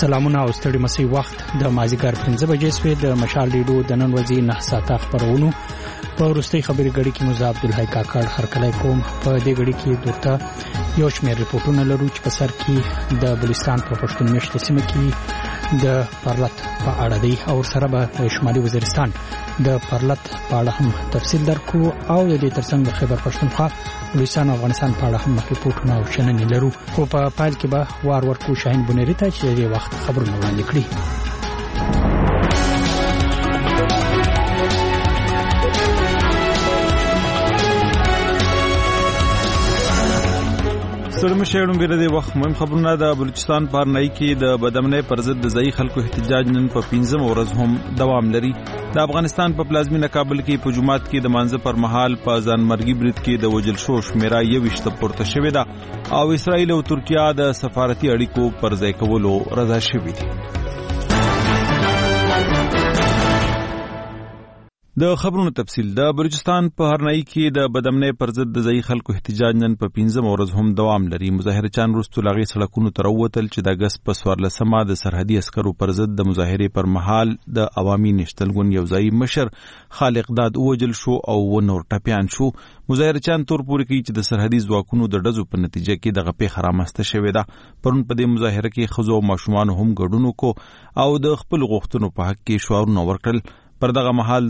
سلامونه او ستړي مسي وخت د مازیګر 5 بجې سوی د مشال ریډیو د نن ورځې 9 ساعته خبرونو په ورستۍ خبري غړي کې مزه عبدالحی کاکړ هرکلای کوم په دې غړي کې دوته یو شمېر ریپورتونه لرو چې په سر کې د بلوچستان په پښتون میشته سیمه کې د پرلط په اړه دی او سره به شمالي وزیرستان د پرلط په اړه هم تفصیل درکو او د دې ترڅنګ د خیبر پښتونخوا بلوچستان او افغانستان په اړه هم ریپورتونه او شننې لرو خو په پایل کې به وار ورکو شاهین بنيري ته چې د وخت خبرونه وړاندې کړي. سلام شهرونو بیره دی وخت مهم خبرونه د بلوچستان په نای کې د بدامنۍ پر ضد د ځای خلکو احتجاج نن په 15 ورځ هم دوام لري. د افغانستان په پلازمینه کابل کې په جمعات کې د مانځه پر مهال په ځانمرګي برید کې د وجل شو شمیره 21 پورته شوې ده او اسرائیل او ترکیه د سفارتي اړیکو پر ځای کولو رضا شوي دي. د خبرونو تفصیل د بلوچستان په هرنای کې د بدامنۍ پر ضد د ځای خلکو احتجاج نن په 15 ورځ هم دوام لري. مظاهره چان وروسته لاغي سړکونو ته ووتل چې د اگست په 14مه د سرحدي عسکرو پر ضد د مظاهره پر مهال د عوامي نشتلګون یو ځای مشر خالق داد وجل شو او ونور ټپيان شو. مظاهره چان تور پوري کې چې د سرحدي ځواکونو د ډزو په نتیجه کې د غپې خرامسته شوې ده. پرون په دې مظاهره کې خزو او ماشومان هم ګډون وکړو او د خپل غوښتنو په حق کې شعارونه ورکړل. پر دغه محل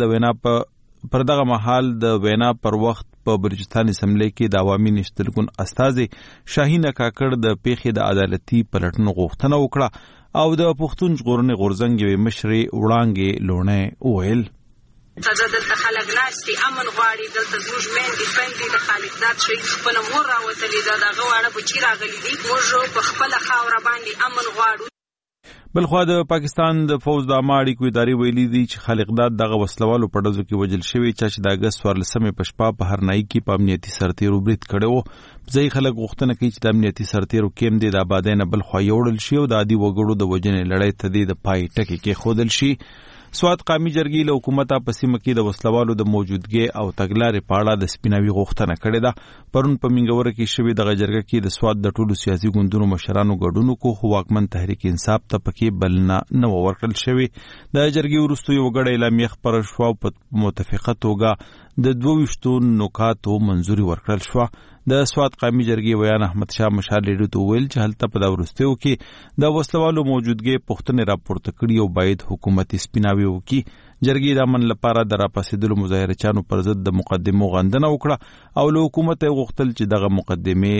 د وینا پر وخت په بلوچستان اسمبلی کې د عوامي نشتلګون استازي شاهین کاکړ د پیښې د عدالتي پلټنو غوښتنه وکړه او د پښتون ژغورنې غورځنګ مشري وړاندې لونه وویل دلته خلک ناستي امن غواړي دلته زموږ میندې خویندې د خالقداد شهید خپله مور راوتلې ده د هغه واړه بچي راغلي دي موږ په خپله خاوره باندې امن غواړو. بلخوا د پاکستان د فوج د اماړي کو ادارې ویلي دي چې خالقداد دغه وسلوالو په ډزو کې وجل شوی چې د اگست 14مه په شپه په هرنای کې په امنیتي سرتیرو برید کړو. ځای خلک غوښتنه کوي چې د امنیتي سرتیرو کېم دي د آبادینه بلخوا یوړل شي او د عادي وګړو د وجنې لړۍ ته د پای ټکی کې خودل شي. سواد قومي جرګې له حکومت په سیمه کې د وسلوالو د موجودګي او تګلارې په اړه د سپیناوي غوښتنه کړې ده. پرون په منګوره کې شوې د جرګه کې د سواد د ټولو سیاسي ګوندونو مشرانو ګډون کو واکمن تحریک انصاف ته پکې بلنه نه ورکړل شوې. د جرګې وروسته یو غړی اعلامیه خبر شو په متفقه توګه د 22 نکاتو منځوري ورکړل شو. د سواد قومي جرګې ویان احمد شاه مشال لیدو ته ویل چې هلته په دا ورستیو کې د وسلوالو موجودګي پښتنې راپورته کړي او باید حکومت سپیناوي وکړي. جرګې د امن لپاره د راپاسېدلو مظاهره چانو پر ضد د مقدمو غندنه وکړه او له حکومت غوښتل چې دغه مقدمه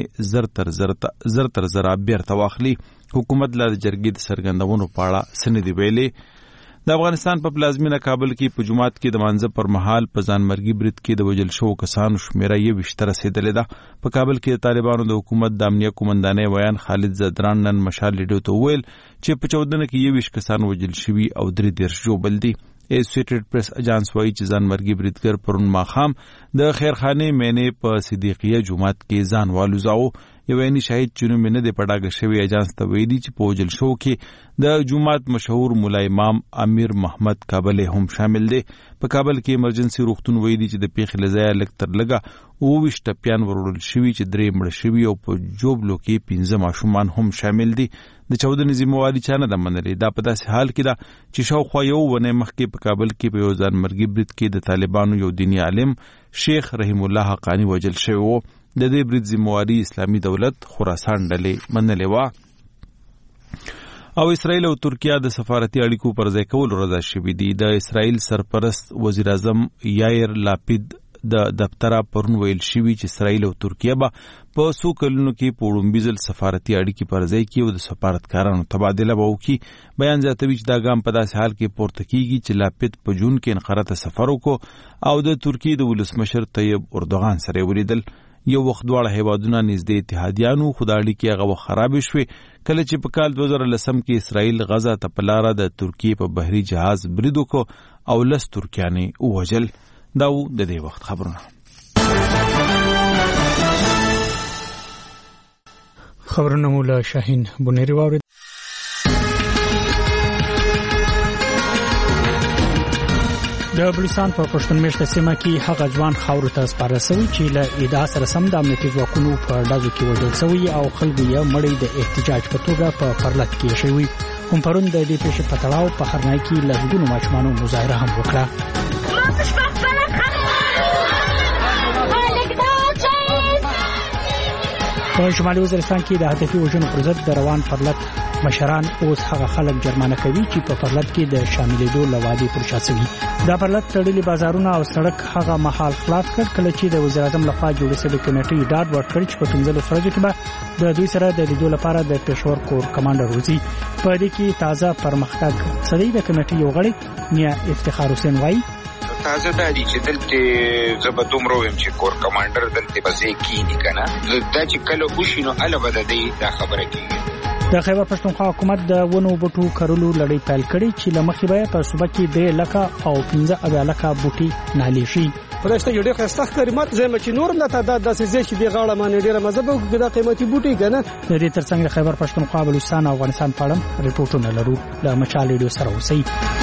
زر تر زر بیرته واخلي. حکومت له جرګې د سرګندونو په اړه سندې ویلې. د افغانستان په پلازمینه کابل کې په جمعات کې د مانځه پر مهال په ځانمرګي برید کې د وجل شو کسانو شمیره 21 رسیدلې ده. په کابل کې د طالبانو د حکومت د امنیه قومندانۍ ویان خالد زدران نن مشال لیدو ته ویل چې په 14 کې 21 کسان وجل شوي او 3 جوړ دي. ایسوسییټډ پریس اجانس وایي چې ځانمرګي بریدګر پرون ماخام د خیرخانه مینې په صدیقیه جمعات کې ځان والوزاو. یو عیني شاهد چې نوم نه دی پټاګه شوی اجانس ته ویلي چې په وجل شو کې د جمعات مشهور مولا امام امیر محمد کابل هم شامل دی. په کابل کې ایمرجنسي روغتون ویلي چې د پیښې لزایا لک تر لګه 22 ټپيان ورول شوی چې 3 مړ شوی او په جوبلو کې 15 ماشومان هم شامل دي. د 14 ذمہواری چانه د منلې دا په داسې حال کې ده چې شاوخوا یو ونه مخکې په کابل کې په یو ځانمرګي برید کې د طالبانو یو دینی عالم شیخ رحیم الله حقانی وجل شوی وو. د دې برید ذمہواری اسلامي دولت خراسان ډلې منلې و او اسرائیل او ترکیه د سفارتي اړیکو پر ځای کولو رضا شوي دي. د اسرائیل سرپرست وزیر اعظم یایر لاپید د دفتر پرون ویل شوی چې اسرائیل او ترکیه به په څو کلونو کې په وړاندیز سفارتي اړیکې پر ځای کې او د سفارتکارانو تبادله به وکړي. بیان زیاتوي چې دا ګام په داسې حال کې پورته کیږي چې لاپید په جون کې انقره ته سفر وکړ او د ترکیه د ولسمشر طیب اردوغان سره ولیدل. یو وخت دواړه هیوادونه نږدې اتحادیانو خو د اړیکې هغه خراب شوې کله چې په کال 2010 کې اسرائیل غزا ته په لاره د ترکیه په بحري جهاز برید وکړ او 10 ترکیانې ووژل. دا و د دې وخت خبرونه. خبرونه مولا شاهین بنيري واوري. د بلوچستان په پښتون میشته سیمه کې هغه ځوان خاور ته سپارل شوی چې له ادعا سره سم د امنیتي ځواکونو په ډزو کې وژل شوی او خلکو یې مړی د احتجاج په توګه په پرلط کې شوی. هم پرون د دې پیښې په تړاو په هرنای کې لږونو ماشومانو مظاهره هم وکړه. په شمالي وزیرستان کې د هدفي وژنو پر ضد د روان پرلط مشران اوس هغه خلک جرمانه کوي چې په پرلط کې د شاملېدو لوادي پر شاسوي. دا پرلط تړلي بازارونه او سړک هغه مهال خلاص کړ کله چې د وزیر اعظم لخوا جوړې شوې کمیټې ډاډ ورکړ چې په 15 ورځو کې به د دوی سره د لیدو لپاره د پېښور کور کمانډر روزي. په دې کې تازه پرمختګ صدې د کمیټې یو غړي میا افتخار حسین وایي تازه دا دي چې دلته زبدوم رویم چې کور کمانډر دلته بځې کینی کنه دا چې کله وشینو الوبه د دې دا خبره کیږي. د خیبر پښتونخوا حکومت د ونو بوټو کرلو لړۍ پیل کړې چې لمخې به په صوبه کې 2 لک او 15 لک بوټي نالي شي. پرشته یو ډېر خسته کلمات زما چې نور نه تعداد داسې زیات چې دی غاړه باندې ډېر مزه به د قیمتي بوټي کنه. د دې ترڅنګ د خیبر پښتونخوا بلوچستان او افغانستان په اړه ریپورتونه لرو. د مشال ریډیو سره اوسئ.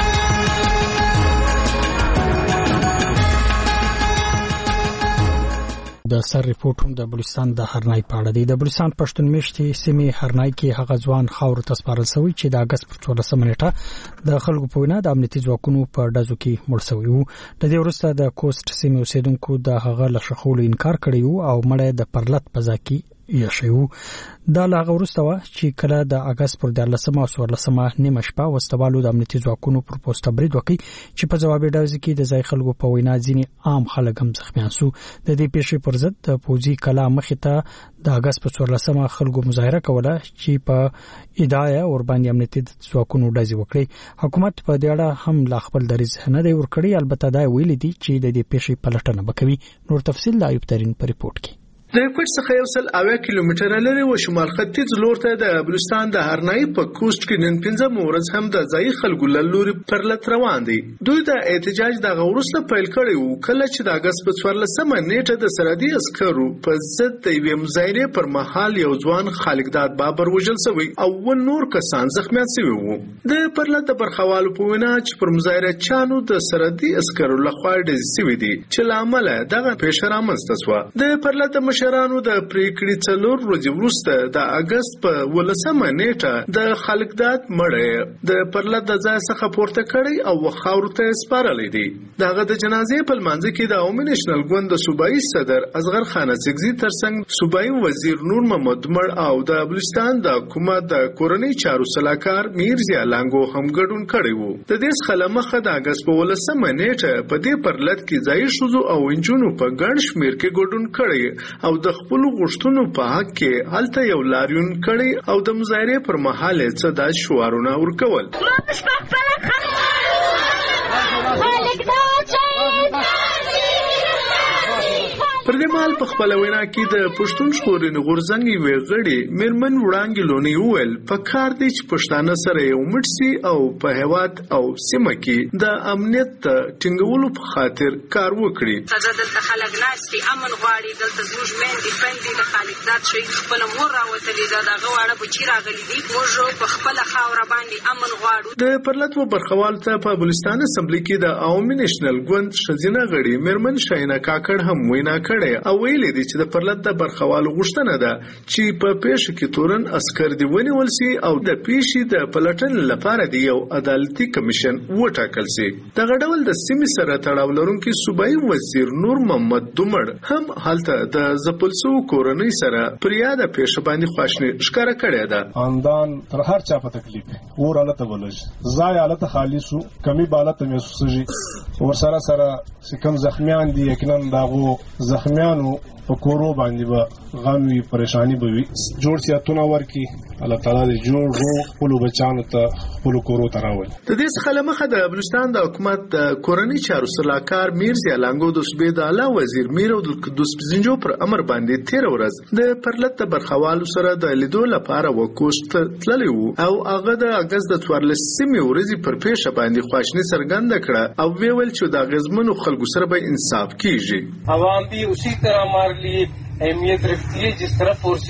د سر ریپورت هم د بلوچستان د هرنای په اړه دی. د بلوچستان پښتون میشتي سیمې هرنای کې هغه ځوان خاور تسپارل شوی چې د اگست پر 14 نیټه د خلکو په وینا د امنیتي ځواکونو په ډزو کې مړ شوی وو. د دې وروسته د کوست سیمې اوسیدونکو د هغه لښخولو انکار کړی وو او مړی د پرلط په ځای کې یشو. دا لاغه ورسته چې کله د اگست پر 14 او 14 نیمه شپه وستوالو د امنیتي ځواکونو پر پوسټ برید وکړي چې په ځواب ډاوز کې د ځای خلکو په وینا ځینی عام خلک هم زخمیان شو. د دې پیښې پر ضد د پوزي کلا مخې ته د اگست پر 14 خلکو مظاهره کوله چې په ادعا اور باندې امنیتي ځواکونو ډزې وکړي. حکومت په دې اړه هم لا خپل دریځ نه دی ورکړی، البته دا ویلي دي چې د دې پیښې پلټنه وکوي. نور تفصیل د ایوب ترين په ریپورت کې. د کوټ څخه 100 کیلومتره لري و شمال ختیځ لور ته د بلوچستان د هرنای په کوست کې نن 15 ورځ هم د ځای خلکو لوري پرلط روان دي. دوی د احتجاج د غوړسته پیل کړي وو کله چې د اگست په 14 نیټه د سرحدي عسکرو په ضد د یو مظاهره پر مهال یو ځوان خالقداد بابر وژل شوی او نور کسان زخمیان شوی وو. د پرلط د برخوالو په وینا چې پر مظاهره چانو د سرحدي عسکرو لخوا ډز شوی دي چې لامل دغه پیښه رامنځته شوه. د پرلط مشرانو د پریکړې 4 ورځې وروسته د اگست په 18 نیټه د خالقداد مړی د پرلط د ځای څخه پورته کړی او خاور ته سپارلی دی. دغه د جنازې په لمانځ کې د عوامي نېشنل ګوند د صوبایي صدر اصغر خان سګزي ترڅنګ صوبایي وزیر نور محمد مړ او د بلوچستان د حکومت د کورنۍ چارو صلاحکار میرزیا لانګو هم ګډون کړی وو. د دې څخه مخه د اگست په 18 نیټه په دې پرلط کې ځای شوزو او انجونو په ګڼ شمیر کې ګډون کړی او د خپل غوښتنو په حق کې هلته یو لاریون کړي او د مظاهره پر مهال څه د شعارونه ورکول. پر دې مال په خپل وینا کې د پښتون ژغورنې غورځنګ وی غړي میرمن وړانګې لونی ویل په کار دي چې پښتانه سره یو مټسي او په هواد او سیمه کې د امنیت ټینګولو په خاطر کار وکړي. دلته خلک ناشتي امن غواړي، دلته زموږ مېندې خویندې د خالقداد شهید خپله مور راوتلې ده، د هغه واړه بچي راغلي دي. موږ په خپله خاوره باندې امن غواړو. د پرلط و برخوالو ته په بلوچستان اسمبلی کې د عوامي نېشنل ګوند ښځینه غړي میرمن شاینه کاکړ هم وینا او ویلي دي چې د پرلط د برخوالو غوښتنه ده چې په پیښه کې تورن عسكر دی ونیول شي او د پیښې د پلټنې لپاره دی یو عدالتي کمیشن وټاکل شي. دغه ډول د سیمې سره تړاو لرونکي صوبایي وزیر نور محمد دومړ هم هلته د زپلسو کورنۍ سره پر یاده پیښه باندې خواشني ښکارا کړې ده. اندان تر هر چا په تکلیف ور حالت ولج ځای حالت خالصو کمی بالات محسوسږي ورسره سره کوم زخمیان دي یقینا داغو زخمیانو په کورو باندې به غم وي پریشانی به وي جوړ سیاتونه ورکی الله تعالی دې جوړ رو خپل بچانو ته خپل کورو ته راوړي. د دې څخه مخه د بلوچستان د حکومت د کورنۍ چارو صلاحکار میرزیا لانګو د صوبې د اعلی وزیر میر عبدالقدوس پزنجو پر امر باندې 13 ورځ د پرلط د برخوالو سره د لیدو لپاره وکوست تللی وو او هغه د اگست د 14 ورځې پر پیښه باندې خواشنی څرګنده کړه او ویل چې د غزمنو خلکو سره به انصاف کیږي. عوام بھی اسی طرح ہمارے لیے اہمیت رکھتی ہے جس طرح فورسز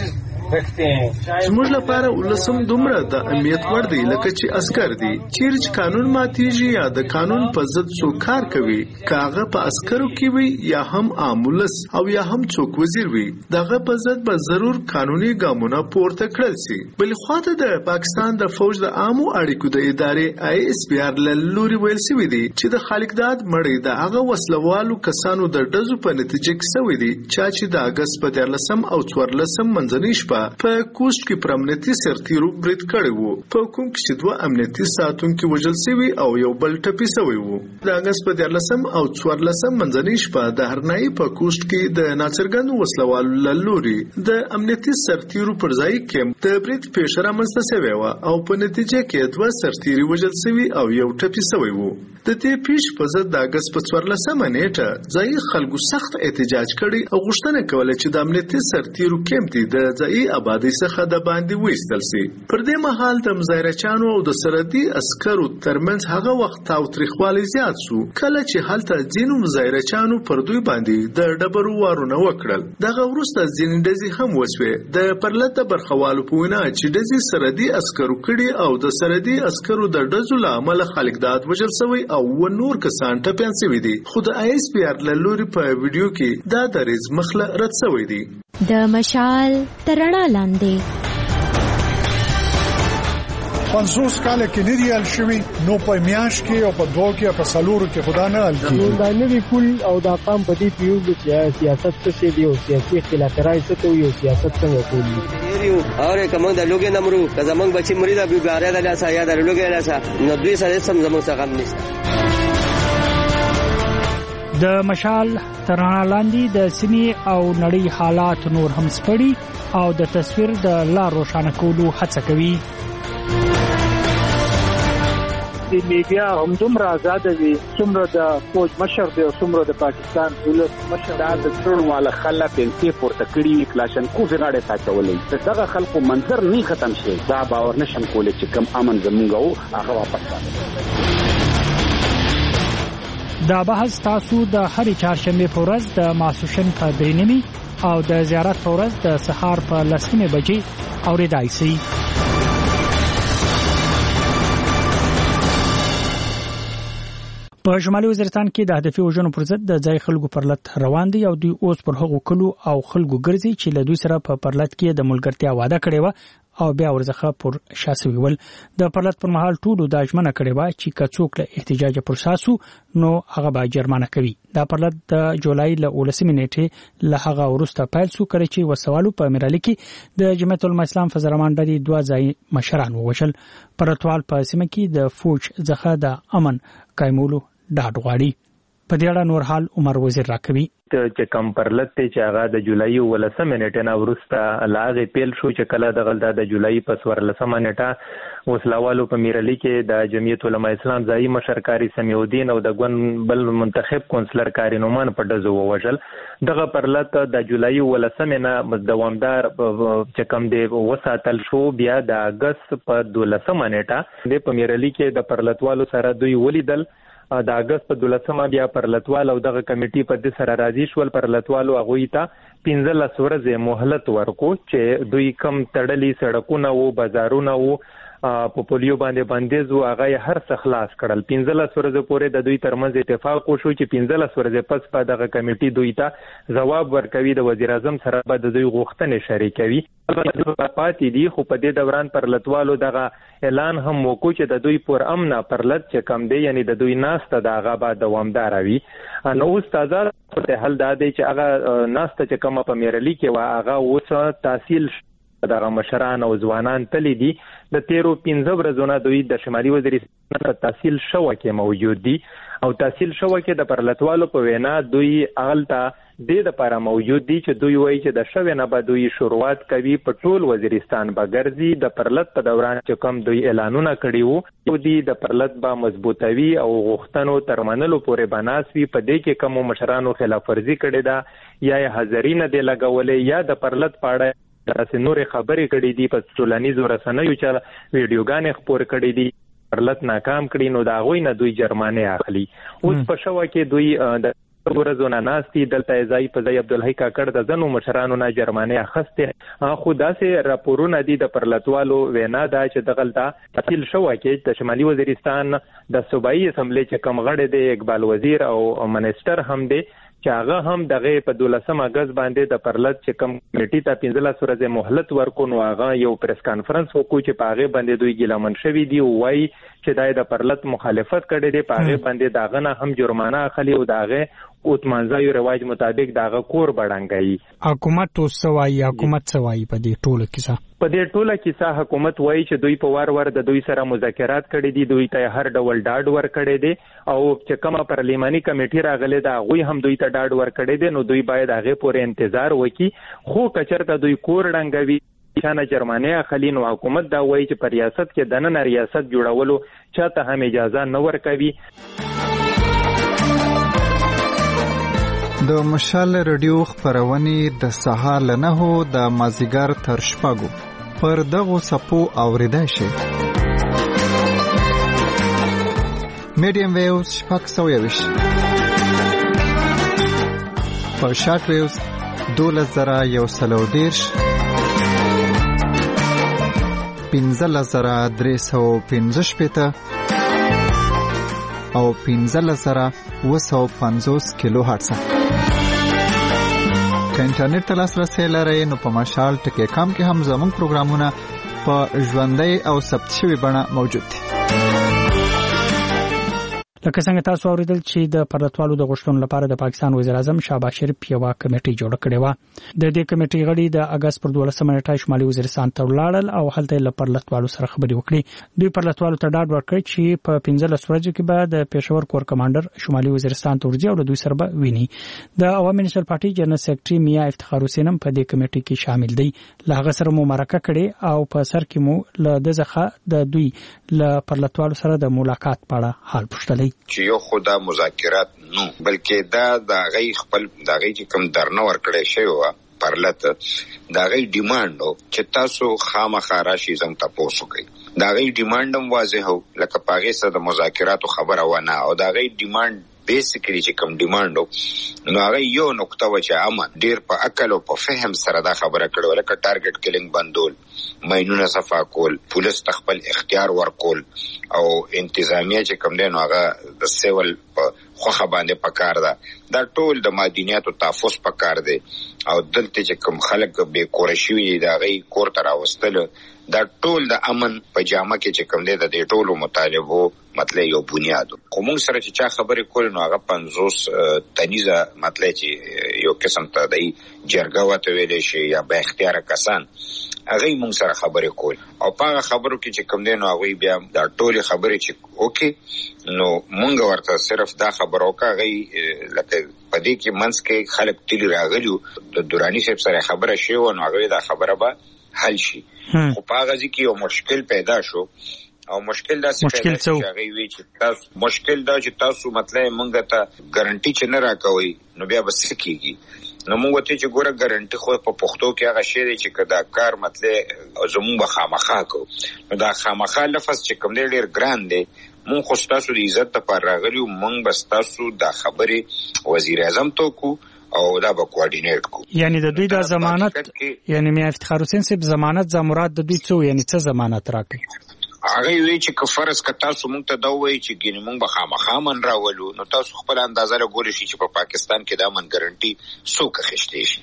زموږ لپاره ولسم دومره د اهمیت وړ دی لکه چې عسكر دي. چیرې چې قانون ماتیږي یا د قانون په ضد څوک کار کوي، کاغه په عسکرو کې وي یا هم عامولس او یا هم څوک وزیر وي، دغه په ضد به ضرور قانوني ګامونه پورته کړل شي. بل خواته د پاکستان د فوج د عامو اړیکو د ادارې ISPR لوري ویل شوی دی چې د خالقداد مړی د هغه وسلوالو کسانو د ډزو په نتیجه کې شوی دی چې د اگست په 14 او 14 منځنۍ شپه په کوست کې پر امنیتي سرتیرو برید کړی وو، په کوم کې چې 2 امنیتي ساتونکي وژل شوي او یو بل ټپي شوی وو. د اگست په 14 او 14 منځنۍ شپه د هرنای په کوست کې د ناڅرګندو وسلوالو لوري د امنیتي سرتیرو پر ځای کې د برید پیښه رامنځته شوې و او په نتیجه کې 2 سرتیري وژل شوي او یو ټپي شوی وو. د دې پیښې په ضد د اگست په 14 نیټه ځای خلکو سخت احتجاج کړي او غوښتنه کوله چې د امنیتي سرتیرو کیمپ د ځای آبادی څخه د باندې وایستل شي. پر دې مهال د مظاهرچیانو او د سرحدي عسکرو ترمنځ هغه وخت تاوتریخوالی زیات شو کله چې هلته ځینو مظاهرچیانو پر دوی باندې د ډبرو وارونه وکړل. دغه وروسته ځینې ډزې هم وشوې. د پرلته برخوالو په وینا چې ډزې سرحدي عسکرو کړي او د سرحدي عسکرو د ډزو له امله خالقداد وژل شوی او نور کسان ټپیان شوي دي. خو د ISPR لوري په ویډیو کې دا دریځ مخله رد شوی دی. د مشال تر رڼا لاندې 50 کال کې نه دی ال شوی نو په میاش کې او په دوه کې په سالورو کې خدا نه ال کی دا نه وی کول او دا قام په دې پیو چې سیاست څه دی او سیاسي اختلافات څه ته یو سیاست څنګه کوي یو اور کوم د لوګي نمرو که زمنګ بچی مریدا بیګاره د لاسه یا د لوګي لاسه نو دوی سره سم زموږ څخه غم نشته. د مشال تر رڼا لاندې د سیمې او نړۍ حالات نور هم سپړي او د تصویر د لار روښانه کولو هڅه کوي. د میډیا هم دومره آزاد دي څومره د فوج مشر دی او څومره د پاکستان ولس مشر د ټول والا خلک په پورته کړي کلاشن کوزه غاړه تاچولې دغه خلکو منظر نه ختم شي. دا باور نشم کولای چې کم امن زمونږ هغه واپس راځي. دا بحث تاسو د هرې چهارشنبه په ورځ د ماسوشن په 3 او د زیارت په ورځ د سهار په 10 بجې اوریدای شئ. په شمالي وزیرستان کې د هدفي وژنو پر ضد د ځای خلکو پرلط روان دي او دوی اوس پر هغو کلو او خلکو ګرځي چې له دوی سره په پرلط کې د ملګرتیا وعده کړې و او بیا ورڅخه پر شاسوي ول. د پرلط پر مهال ټولو د اجمنه کړې و چې کڅوک له احتجاج پر شاسو نو هغه به جرمانه کوي. دا پرلط د جولای له 19 نیټه له هغه ورسته پیل شو کړي چې وسوالو په میرالي کې د جمعیت العلماء اسلام فزرمان ډلې 2 ځای مشران ووژل. پرتوال په سیمه کې د فوج څخه د امن قائمولو ډاډ غواړي. په دې اړه نور حال عمر وزیر راکوي. چې کم پرلط چې هغه د جولای 19 نیټه ورسته لاغه پیل شو چې کله د جولای په 14 نیټه وسلوالو په میرالي کې د جمعیت العلماء اسلام ځای مشر کاری سمیودین او د ګون بل منتخب کونسلر کاری نومان په دزو ووجل. دغه پرلط د جولای 19 نه دوامدار چې کم دی وساتل شو. بیا د اگست په 12 نیټه د په میرالي کې د پرلطوالو سره دوی ولیدل. د اگست په 12 بیا پرلطوال او دغه کمیټي په د سره راضي شول. پرلطوالو هغه ته 15 ورځې مهلت ورکو چې دوی کم تړلي سړکونه او بازارونه او په پولیو باندې بندیز او هغه هر څه خلاص کړل. 15 ورځې پورې د دوی ترمنځ اتفاق وشو چې 15 ورځې پس په دغه کمیټي دوی ته جواب ورکوي. د وزیر اعظم سره به د دوی غوښتنې شریکوي. پاتې دي خو په دې دوران پرلطوالو دغه اعلان هم وکړ چې د دوی پر امن پرلط چې کم دی یعنی د دوی ناسته د هغه به دوامدار وي. نو استاد ته حل دا دی چې هغه ناسته چې کومه په میرالي کې و هغه اوس تحصیل دغه مشران او ځوانان تللی دي. د 15 ورځې دوی د شمالي وزیرستان په تحصیل شو کې موجود دي او تحصیل شو کې د پرلطوالو په وینا دوی اغلطه د لپاره موجود دي چې دوی وایي چې د شوې نه به دوی شروعات کوي په ټول وزیرستان به ګرځي. د پرلط په دوران چې کوم دوی اعلانونه کړي وو دوی د پرلط به مضبوطوي او غوښتنو تر منلو پورې بناسوي. په دې کې کوم مشرانو خلاف ورزي کړي ده یا حاضرینه دی لګولې یا د پرلط پاړه تاسو نور خبرې کړې دي په ټولنیزو رسنیو چې ویډیوګانې خپور کړې دي. پرلط ناکام کړي نو دا غوي نه دوی جرمانه اخلي. اوس په شوه کې دوی د ورځو نه ناستي دلته ځای په ځای عبدالحی کاکړ د ځنو مشرانو نه جرمانه اخیستې خو داسې راپورونه دي د پرلتوالو وینا ده چې دغلته تفصیل شوی کې د شمالي وزیرستان د صوبایي اسمبلی چې کوم غړی دی اقبال وزیر او منسټر هم دی چې هغه هم دغه په 12 اگست باندې د پرلط چې کوم کمیټې ته 15 ورځې مهلت ورکو نو هغه یو پریس کانفرنس وکړو چې په هغه باندې دوی ګیلمن شوي دي وایي چې د پرلط مخالفت کړي دي په هغه باندې داغه نه هم جرمانه اخلي او داغه اوتمانځي رواج مطابق داغه کور بډانګي حکومت اوسوي حکومت سوي په دې ټوله کې په دې ټوله کې حکومت وایي چې دوی په وار د دوی سره مذاکرات کړي دي دوی ته هر ډول ډاډ ور کړي دي او چې کومه پارلیماني کمیټه راغله دا غوي هم دوی ته ډاډ ور کړي دي نو دوی باید هغه پورې انتظار وکړي خو کچرته دوی کور ډنګوي شانه جرمانه اخلي نو حکومت دا وایي چې پر ریاست کې دنه ریاست جوړولو چاته هم اجازه نه ورکوي. د مشال رادیو خبرونه د سهار له 9 د مازیګر تر شپږو پر دغه سپو اوریدای شي. میډیم ویوز شپږ سویوش په شارټ ویوز 12130 15315 او 15750 کیلو هرتز. که انټرنیټ ته لاسرسی لرئ نو په مشال ټکی کام کې هم زموږ پروګرامونه په ژوندۍ او ثبت شوی بڼه موجود دي. لکه څنګه تاسو اوریدل چې د پرلتوالو د غوښتنو لپاره د پاکستان وزیر اعظم شهباز شریف یو کمیټه جوړ کړې و. د دې کمیټې غړي د اگست پر 12 نیټه شمالي وزیرستان ته ولاړل او هلته له پرلتوالو سره خبرې وکړي. دوی پرلتوالو ته ډاډ ورکړ چې په 15 ورځو کې به د پېښور کور کمانډر شمالي وزیرستان ته ورځي او د دوی سره به ویني. د عوامي نېشنل پارټي جنرال سیکریټري میا افتخار حسین هم په دې کمیټې کې شامل دی. له هغه سره مو مرکه کړې او په سر کې مو له دغه د دوی له پرلتوالو سره د ملاقات په اړه حال پوښتلی چې یو خدا مذاکرات نو بلکې دا د غي خپل د غي چې کوم درنه ورکړې شوی و پرلط دا غي ډیماندو چې تاسو خامخا راشي زم تاسو کوي دا غي ډیماندم واضح هو لکه پاغه سره د مذاکراتو خبره ونه او دا غي ډیماند بیسیکلی چې کوم ډیماندو نو هغه یو نقطه و چې امن ډیر په عقل او په فهم سره دا خبره کړو لکه ټارګټ کلینګ بندول ماینونه صفا کول پولیس تخپل اختیار ورکول او انتظامیه چې کوم دی نو هغه د سیول خوخه باندې پکار ده دا ټول د مدنیاتو تحفظ پکار دی او دلته چې کوم خلک به کورشوي دا غي کور تر واستل دا ټول د امن په جامه کې چې کوم دی د دې ټولو مطالبو مطلب یو بنیاد کوم سره چې چا خبرې کول نو هغه 50 تنیزه مطلب چې یو قسم ته دی جرګه وته ویل شي یا به اختیار کسان هغه مونږ سره خبرې کول او په خبرو کې چې کوم دی نو هغه بیا دا ټول خبرې چې اوکي نو مونږ ورته صرف دا خبرو کوي لکه پدې کې منځ کې خلک تل راغلیو د دورانی صاحب سره خبره شي او نو هغه دا خبره به حل شي خو په هغه ځکه یو مشکل پیدا شو او مشکل دا څه پیدا شي هغه وی چې تاسو مشکل دا چې تاسو مطلب مونږ ته ګارانټي چې نه راکوي نو بیا بس کیږي نو موږ ته چې ګوره ګارانټي خو په پښتو کې هغه شی دی چې کدا کار مطلب زموږ خامخا کو نو دا خامخا لفظ چې کوم ډیر ګران دی مونږ خو تاسو د عزت لپاره راغلیو مونږ بس تاسو دا خبره وزیر اعظم ته کو او دا به کوارډینیټ کو یعنی د دوی د ضمانت یعنی میا افتخار حسین صاحب ضمانت زمراد د دوی څو یعنی څه ضمانت راکړي هغه وی چې کفرس ک تاسو مونږ ته دا وایي چې ګینه مونږ به خامخا من راولو نو تاسو خپل اندازه لګورئ چې په پاکستان کې دا من ګارانټي څوک خښتې شي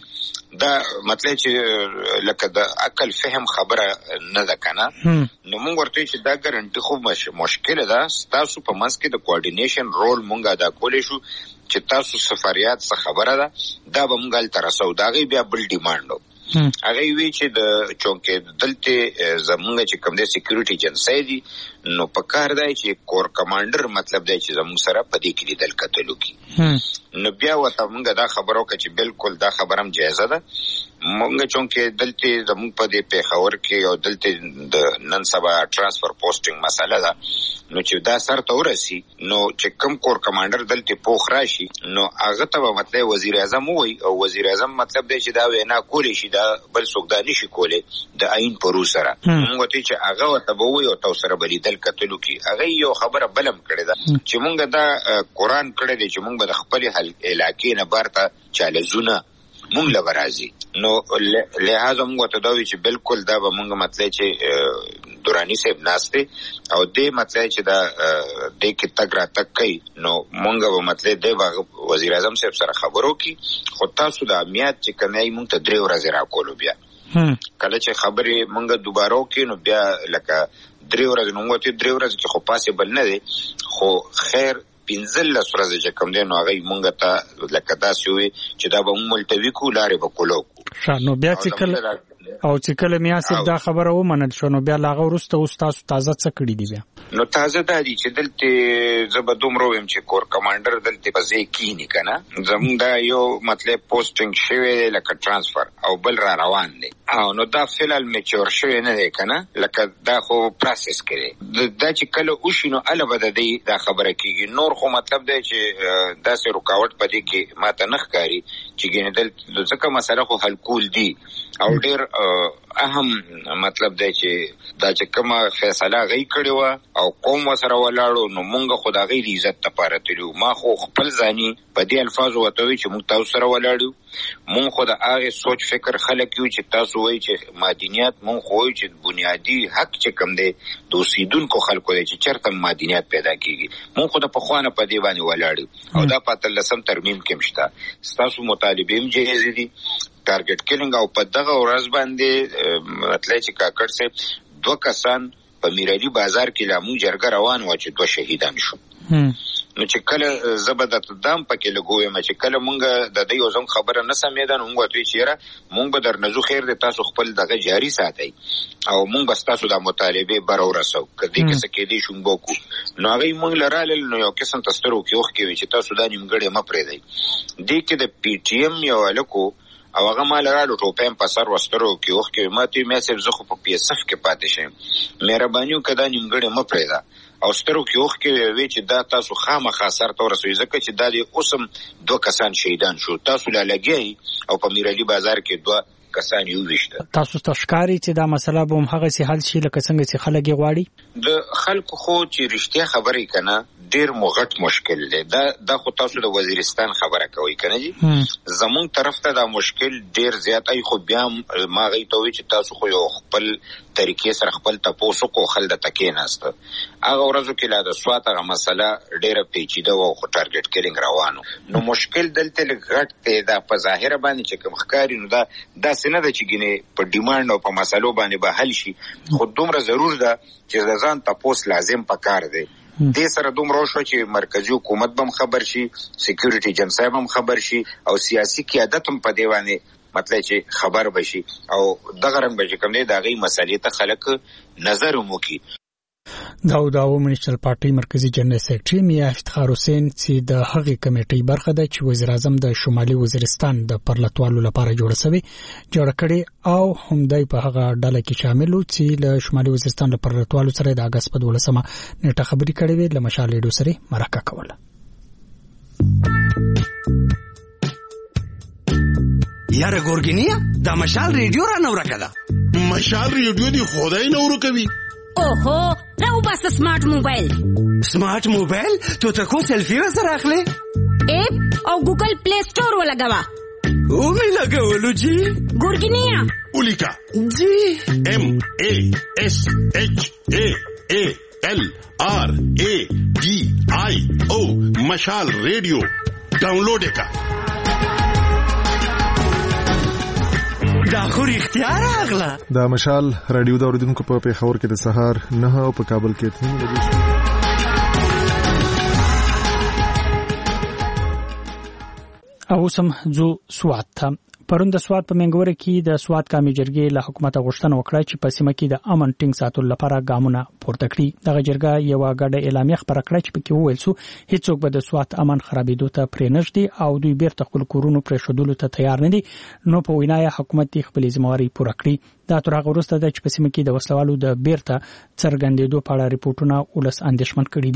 دا مطلب چې لکه د عقل فهم خبره نه ده کنه نو مونږ ورته چې دا ګارانټي خو مشکل ده تاسو په منځ کې د کوارډینیشن رول مونږ ادا کولای شو چې تاسو سفاریات څخه خبره ده دا به مونږ تر سوداغي بیا بل ډیماندو هغه وی چې د چونکه دلته زمونږ چې کوم د سکیورټي ایجنسی دي نو په کار دی چې کور کمانډر مطلب دی چې زموږ سره په دې کې لیدل کتلو کی نو بیا وته مونږ دا خبرو کې چې بالکل دا خبرم جایزه ده مونږ چونکه دلته زموږ په دې پیښور کې او دلته د نن سبا ترانسفر پوسټینګ مسله ده نو چې دا سر ته ورسی نو چې کوم کور کمانډر دلته پوخ راشي نو هغه ته مطلب وزیر اعظم وای او وزیر اعظم مطلب دی چې دا وینا کولی شي دا بل څوک دا نشي کولی د عین پرو سره موږ ته چې هغه ورته به وایو تاسو سره بلیدل کتلو کې هغه یو خبره بلم کړې ده چې موږ دا قرآن کړی دی چې موږ به د خپل علاقې نه بارته چالزونه مونږ له برازي نو لہذا موږ ته دا وی چې بالکل دا به موږ مطلب چې دورانی صاحب ناشته او دې مطلب چې دا د کې تک را تک کوي نو موږ به مطلب د وزیر اعظم صاحب سره خبرو کی خو تاسو د امنیت چې کنای موږ ته 3 ورځې راکولو بیا کله چې خبرې موږ دوباره وکړو نو بیا لکه 3 ورځې نو موږ ته 3 ورځې کې خو پاسبل نه دي خو خیر 15 ورځې چې کوم دی نو هغه مونږ ته لکه داسې وي چې دا به ملتوي کو لارې به کولو نو بیا چې کله او چې کله میاسب دا خبره ومنل شو نو بیا لاغه ورسته تاسو تازه څه کړی دی بیا نو تازه دا دي چې دلته زه دومره ویم چې کور کمانډر دلته په ځای کینی کنه زموږ دا یو مطلب پوسټینګ شوی لکه ترانسفر او بل را روان دی او نو دا فعل میچور شوی نه دی کنه لکه دا خو پروسس کړي دا چې کله وشینو البته د دې دا خبره کیږي نور خو مطلب دی چې دا سه رکاوټ پدې کې ماته نه ښکاری چې ګینه دل ځکه مسله خو حل کول دي او ډیر اهم مطلب دی چې دا چې کومه فیصله غي کړی و او قوم سره ولاړو نو مونږ خو د غیر عزت لپاره تلو ما خو خپل ځاني په دې الفاظ وتوي چې مونږ تاسو سره ولاړو مونږ خو د هغه سوچ فکر خلک یو چې تاسو وایي چې مدنیت مونږ خو چې بنیادی حق چې کم دی د اوسیدونکو خلکو دی چې چرته مدنیت پیدا کیږي مونږ خو د پخوانه په دی باندې ولاړو او دا په 13 ترمیم کې مشته تاسو مطالبه هم جایز دي ټارګټ کیلینګ او په دغه ورځ باندې مطلب چې کاکړ سه 2 کسان په میرالي بازار کې لامو جرګه روان و چې 2 شهیدان شو نو چې کله زبدت دام پکې لګوي چې کله مونږ د دې یو ځم خبره نه سمیدان مونږ ته چیرې مونږ به درنځو خیر د تاسو خپل دغه جاری ساتي او مونږ بس تاسو د مطالبه برور رسو کدي کې څه کې دي شوم بوکو نو هغه مونږ لرال نو یو قسم تسترو کې وخت کې چې تاسو د نیمګړې مپرې دی دې کې د پی ټی ایم یو الکو او هغه مال راړو ټوپم په سر وسترو کې وخت کې ماته میسب زخه په پی اس اف کې پاتې شم مهرباني وکړه نیمګړې مپرې دا او سترو کې وخت کې وی چې دا تاسو خامخا سر تور رسوي ځکه چې دا د اوسم 2 کسان شهیدان شو تاسو لا لګي او په میرالي بازار کې 2 کسان یو وشته تاسو تشکاری چې دا مسله به هم هغه سي حل شي لکه څنګه چې خلک غواړي د خلکو خو چې رښتیا خبرې کنه ډیر مغټ مشکل دی دا خو تاسو د وزیرستان خبره کوي کنه جی زمون طرف ته دا مشکل ډیر زیات ای خو بیا ما غي ته وی چې تاسو خو یو خپل طریقې سره خپل تاسو کو خل د تکې نهسته هغه ورځو کې لا د سوات هغه مسله ډیره پیچیده او خو ټارګټ کیلینګ روانو نو مشکل دلته لګټ ته دا په ظاهر باندې چې کوم ښکاری نو دا سینه د چګینه په ډیماند او په مسلو باندې به حل شي خو دومره ضرور ده چې ځان تاسو لازم پکار دی دې سره دومره شو چې مرکزی حکومت بم خبر شي سکیورټي ایجنسی بم خبر شي او سیاسي قیادت هم په دیوانه مطلب چې خبر بشي او دغه رنګ به کوم دی دا غي مسلې ته خلک نظر موکي داود منشل پارټي مرکزی جنرال سیکریټري میا افتخار حسین چې د هغې کمیټې برخه ده چې وزیر اعظم د شمالي وزیرستان د پرلتوالو لپاره جوړ کړي او همدای په هغه ډله کې شامل و چې له شمالي وزیرستان د پرلتوالو سره د اگست په 12 نیټه خبري کړې وې له مشال ریډیو سره مرکه کوله یاره ګورګینیا د مشال ریډیو را نو راکړه مشال ریډیو دی خدای نو ورکوي اوهو راو بس سمارټ موبایل تو تکو سیلفی سره اخلي اپ او ګوګل پلی سٹور ولګوا او می لګولو جی ګورګینیا اولیکا جی ام ا اس اچ ا ال ار ا ډي آی او مشال ریډیو ډاونلوډ وکړه دا خو اختیار اغلا دا مشال رادیو دا اوریدونکو په پیښور کې د سهار 9 او په کابل کې 3 بجې او سم جو سوات پرون د سوات په منګوره کې د سوات قومي جرګې له حکومت غوښتنه وکړه چې په سیمه کې د امن ټینګ ساتلو لپاره ګامونه پورته کړي دغه جرګه یو غډه اعلامیه خبره کړه چې پکې وویل سو هیڅوک به د سوات امن خرابېدو ته پرې نږدې او دوی بیرته خپل کورونو پرې شودلو ته تیار نه دي نو په وینای حکومت خپل ځمواري پوره کړی دا تر هغه وروسته د چې په سیمه کې د وسلوالو د بیرته څرګندېدو په اړه ریپورتونه ولس اندېښمن کړي دي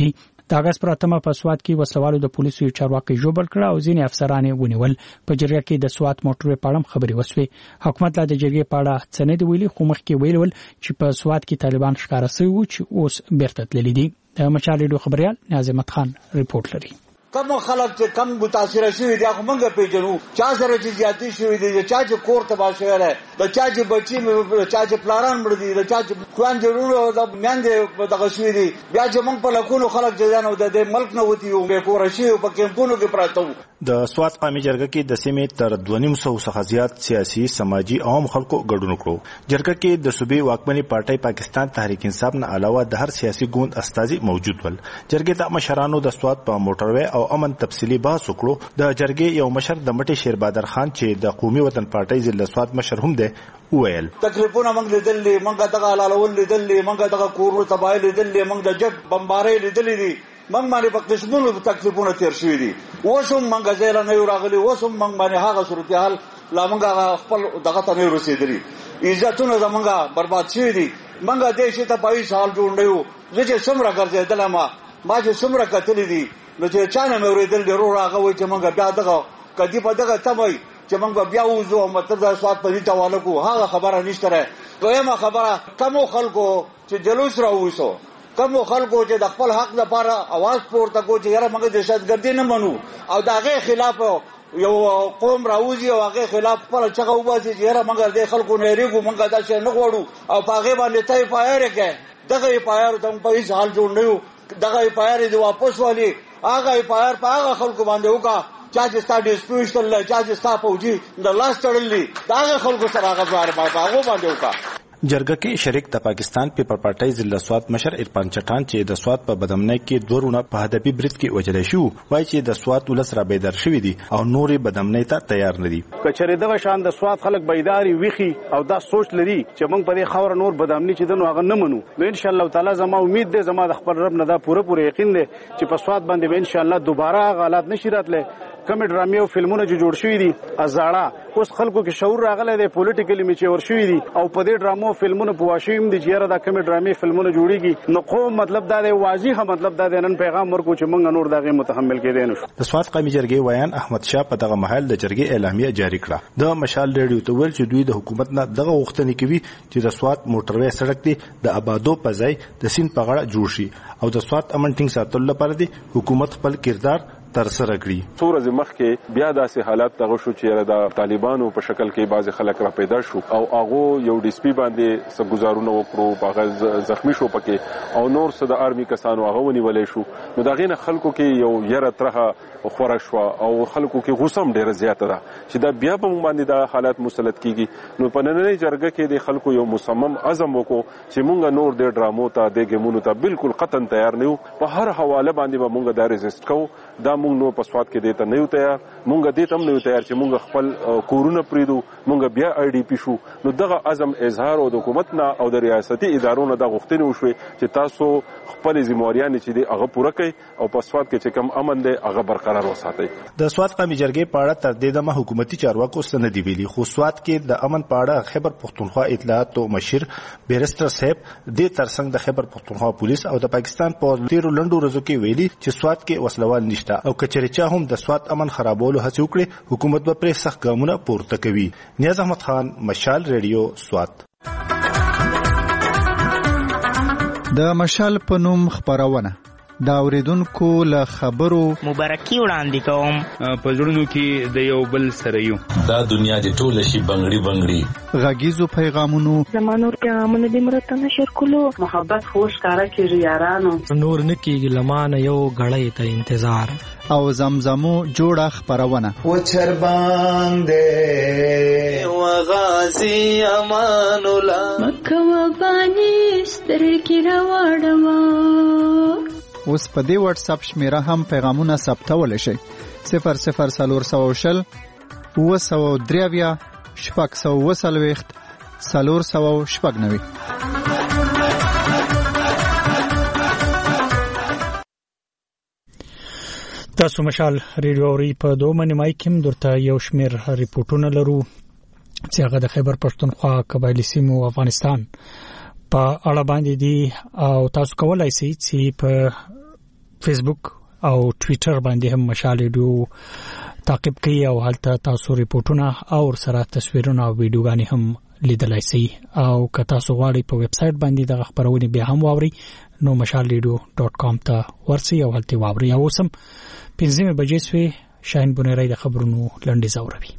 د اگست پر 8 په سوات کې وسوالو د پولیسو چارواکي جوړ کړ او ځینې افسران یې ونیول. په جرګه کې د سوات موټروي په اړه خبري وسوي. حکومت لا د جرګې په اړه څه نه دی ویلي، خو مخکې ویل چې په سوات کې طالبان ښکارا شوي وو چې اوس بیرته تللي دي. د مشال ریډیو خبريال ناظمت خان ریپورت لري. کم خلک چې کم متاثر شوي دي هغه موږ پیژنو، چا سره چې زیاتې شوي دي، چا چې کور تباه شوی دی، د چا چې بچي چا چې پلاران مړ دي، د چا چې خویندې وروڼه د میندې دغه شوي دي، بیا چې موږ په لکونو خلک چې نه د ملک نه وتي وو بې کوره شوي په کیمپونو کې پراته وو. د سوات قومي جرګه کې د سیمې تر 2.5 څخه زیات سیاسي سماجی عام خلکو ګډون کړو. جرګه کې د صوبې واکمنې پارټۍ پاکستان تحریک انصاف نه علاوه د هر سیاسي ګوند استازي موجود ول. جرګې ته مشرانو د سوات په موټروي او امن تفصیلی بحث وکړو. د جرګې یو مشر د مټي شیر بادر خان چې د قومي وطن پارټۍ ضلع سوات مشر هم دی ویل تکلیفونه موږ لیدلې، موږ دغه حلالول لیدلې، موږ دغه کورونو تباہي لیدلې، موږ د جګ بمبارۍ لیدلې دي، موږ باندې په قسمونو تکلیفونه تیر شوي دي. اوس هم موږ ځای نه یو راغلي، اوس هم موږ باندې هغه صورتحال لا موږ خپل دغه ته نه رسېدلي، عزتونه زموږ برباد شوي دي. موږ دې شي ته په هیڅ حال جوړ نه یو. زه چې څومره ګرځېدلم ما چې څومره کتلي دي نو چې چا نه مې اورېدل دی ورور هغه وایي چې موږ بیا دغه کدي په دغه تمه چې موږ بیا وځو مطلب د سوات په دې تاوانه کو هغه خبره نشته ده. دویمه خبره کومو خلکو چې جلوس راوځو، کومو خلکو چې د خپل حق لپاره आवाज پورته کو چې یاره موږ دهشتګردي نه منو او دغه خلاف یو قوم راوځي او هغه خلاف خپل چغه وباسي چې یاره موږ د خلکو نه ریګو موږ دا شی نه غواړو او هغه باندې تای پایر کې دغه پایر ته په هیڅ حال جوړ نه یو. دغه پایر دی واپس والی هغه پایر په هغه خلکو باندې وکا چا چې ستا ډیسپیوټ تل چا چې ستا فوجي د لاس تړلې دغه خلکو سره هغه ځوار هغه باندې وکا. جرګه کې شریک د پاکستان پیپل پارټۍ ضلع سوات مشر عرفان چټان چې د سوات په بدامنۍ کې دوه رونه په هدفي برید کې وجل شو وایي چې د سوات ولس را بیدار شوی دي او نوري بدامنۍ ته تیار نه دي. کچره دغه شان د سوات خلک بیداری ویخي او دا سوچ لري چې موږ په دې خاور نور بدامنۍ چې دنو هغه نه منو. نو ان شاء الله تعالی زما امید ده، زما د خپل رب نه دا پوره یقین ده چې په سوات باندې ان شاء الله دوباره غلط نشي راتله. کوم ډرامې او فلمونه چې جوړ شوي دي ازاړه اوس خلکو کې شعور راغلی دی، پولیټیکلی میچور شوي دي او په دې ډرامو فلمونو په واشیم دي چې یاره دا کوم ډرامې فلمونه جوړیږي. نو قوم مطلب دا دی واضح مطلب دا دی نن پیغام ورکو چې موږ نور دغه متحمل کېدای نشو. د سوات قومي جرګې ویان احمد شاه په دغه محل د جرګې اعلامیه جاری کړه. د مشال ریډیو ته ویل چې دوی د حکومت نه دغه غوښتنې کوي چې د سوات موټروي سړک دی د آبادو په ځای د سیند په غاړه جوړ شي او د سوات امن ټینګ ساتلو لپاره دی حکومت خپل کردار تر سره کړی. څو ورځې مخکې بیا داسې حالات دغه شو چې د طالبانو په شکل کې بعض خلک را پیدا شو او هغه یو ډي سي پی باندې څه گزارونه وکړو، هغه زخمی شو پکې او نور څه د آرمي کسانو هغه ونیولې شو. نو دغه نه خلکو کې یو یره ترخه خورا شو او خلکو کې غوسه ډیره زیاته ده چې دا بیا په باندې د حالات مسلط کیږي. نو په نننۍ جرګه کې د خلکو یو مصمم عزم وکړو چې مونږ نور د ډرامو ته د ګیمونو ته بالکل قطن تیار نه یو. په هر حواله باندې به مونږ دا ریزیست کوو. دا مونږ نو په سوات کې دیته نه یو تیار، مونږ دیته هم نه یو تیار چې مونږ خپل کورونه پریدو، مونږ بیا آی ډی پی شو. نو دغه عزم اظهار او د حکومت نه او د ریاستي ادارو نه د غوښتنې وشوي چې تاسو خپل ذمہواریان چې دی هغه پوره کړئ او په سوات کې چې کم امن دی هغه برقرار وساتئ. د سوات قومي جرګې په اړه تر دې دمه حکومتي چارواکو څه نه دی ویلي، خو سوات کې د امن په اړه خیبر پښتونخوا اطلاعاتو مشر بیرستر صاحب د ترڅنګ د خیبر پښتونخوا پولیس او د پاکستان په تیرو لنډو ورځو کې ویلي چې سوات کې وسلوال نشته او کچره چا هم د سوات امن خرابولو هڅه وکړي حکومت به پرې سخت ګامونه پورته کوي. نیاز احمد خان، مشال ریډیو، سوات. د مشال په نوم خبرونه دا اوریدونکو له خبرو مبارکي وړاندې کوم. په زړونو کې د یو بل سره یو دا دنیا د ټوله شي بنگړي بنگړي غږیزو پیغامونو زمانور پیغامونه د مرتنه شر کولو محبت خوش کارا کیږي یارانو نور نکیږي لمانه یو غړې ته انتظار او زمزمو جوړه خبرونه و چر باندې و غازی امان الله مکه و باندې سترګې راوړم. اوس په دې واتس اپ شمیره هم پیغامونه ثبتول شي 00420 903 شپږ 490. تاسو مشال ریډیو اوري په دوه نیمای کې درته یو شمیر ریپورتونه لرو چې هغه د خیبر پښتونخوا قبایلی سیمو افغانستان په اړه باندې دي او تاسو کولای شئ چې په فیسبوک او ټویټر باندې هم مشال ریډیو تعقیب کوي او هلته تاسو ریپورتونه او سره تصویرونه او ویډیوګانې هم لیدلای شئ او که تاسو غواړئ په ویب سټ باندې د خبرونه بیا هم واورئ نو mashalradio.com ته ورسئ او هلته واورئ. او سم 15 بجې سوي شاهین بنيري د خبرونو لنډیز اوروي.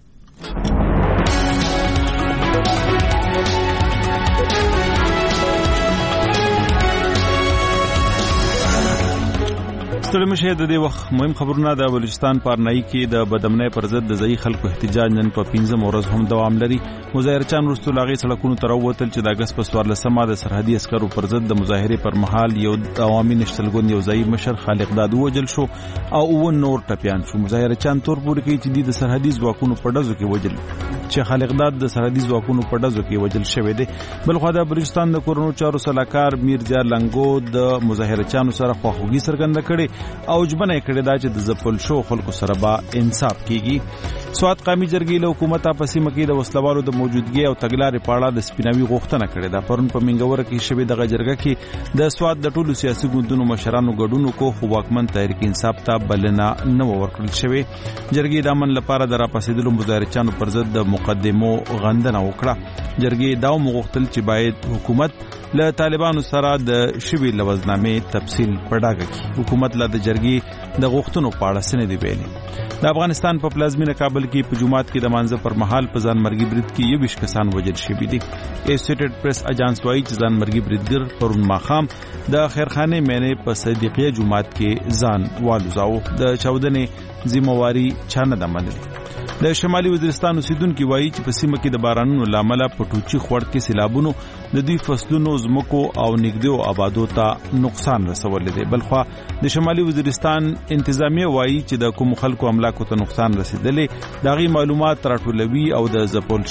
ستړي مشه د دې وخت مهم خبرونه د بلوچستان پارنای کې د بدامنۍ پر ضد د ځای خلکو احتجاج نن په 15 ورځ هم دوام لري. مظاهرچیان وروسته لاغي سړکونو ته راووتل چې د اگست په 14مه د سرحدي عسکرو پر ضد د مظاهرې پر مهال یو عوامي نشتلګون یو ځای مشر خالق دادو وجل شو او و نور ټپيان شو. مظاهرچیان تور پورې کوي چې د سرحدي ځواکونو په ډزو کې وجل چې خالق داد د سرحدي ځواکونو په ډزو کې وجل شوی دی. بلخو د بلوچستان د کورونو چارو سلاکار میرزا لنګو د مظاهرچیانو سره خواخوږي څرګنده کړي او جبنه کړي دا چې د زپل شو خلکو سره با انصاف کیږي. سواد قومي جرګې له حکومت په سیمه کې د وسلوالو د موجودګي او تګلارې په اړه د سپیناوي غوښتنه کړې ده. پرون په منګور کې شوی د جرګه کې د سواد د ټولو سیاسي ګوندونو مشرانو ګډون کو خو واکمن تحریک انصاف ته بلنه نه ورکړل شوی. جرګې د امن لپاره د راپاسېدلو مظاهرچیانو پر ضد د مقدمو غندنه وکړه. جرګې دا وغوښتل چې باید حکومت له طالبانو سره د شوی لوزنامې تفصیل پړاګه کړي. حکومت له د جرګې د غوښتنو په اړه سند دی ویلي. د افغانستان په پلازمینه کابل کې په جمعات کې د مانځه پر مهال په ځان مرګي برید کې 20 کسان وژل شوي دي. اسوسییټډ پریس اجانس وايي چې ځان مرګي بریدګر پرون ماخام د خیرخانه مینه په صدیقیه جمعات کې ځان والوزاو. د چاودنې ذمہواری چانه د منل. د شمالي وزیرستان اوسیدونکو وایي چې په سیمه کې د بارانونو لامل په ټوچي خوړ کې سیلابونو د دوی فصلونو زمکو او نګدو آبادو ته نقصان رسولې دي. بلخو د شمالي وزیرستان انتظامیه وایي چې د کوم خلکو املاکو ته نقصان رسیدلې داغي معلومات راټولوي او د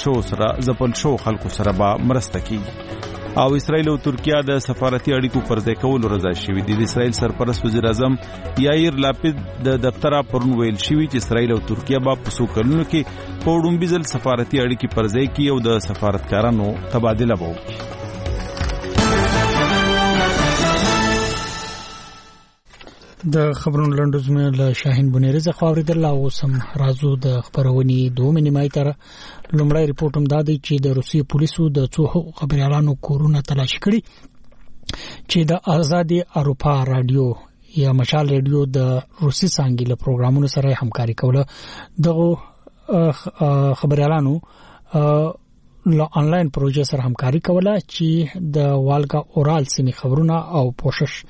زپل شو خلکو سره به مرسته کوي. او اسرائیل او ترکیه د سفارتي اړیکو پر ځای کولو رضا شوي دي. د اسرائیل سرپرست وزیر اعظم یایر لاپید د دفتر پرون ویل شوی چې اسرائیل او ترکیه به په سوکلونو کې په وړومبي ځل سفارتي اړیکې پر ځای کوي او د سفارتکارانو تبادله به وکړي. د خبرونو لنډوز مې له شاهین بنيري څخه اوریدل او سم رازو د خبرونې 2 نیمه تر لومړی ریپورت هم دا دی چې د روسي پولیسو د څو خبريالانو کورونه تلاشي کړي چې د آزادي اروپا رادیو یا مشال ریډیو د روسي څنګه له پروګرامونو سره همکاري کوله. دغه خبريالانو له انلاین پروژې سره همکاري کوله چې د والګا اورال سیمې خبرونه او پوښښ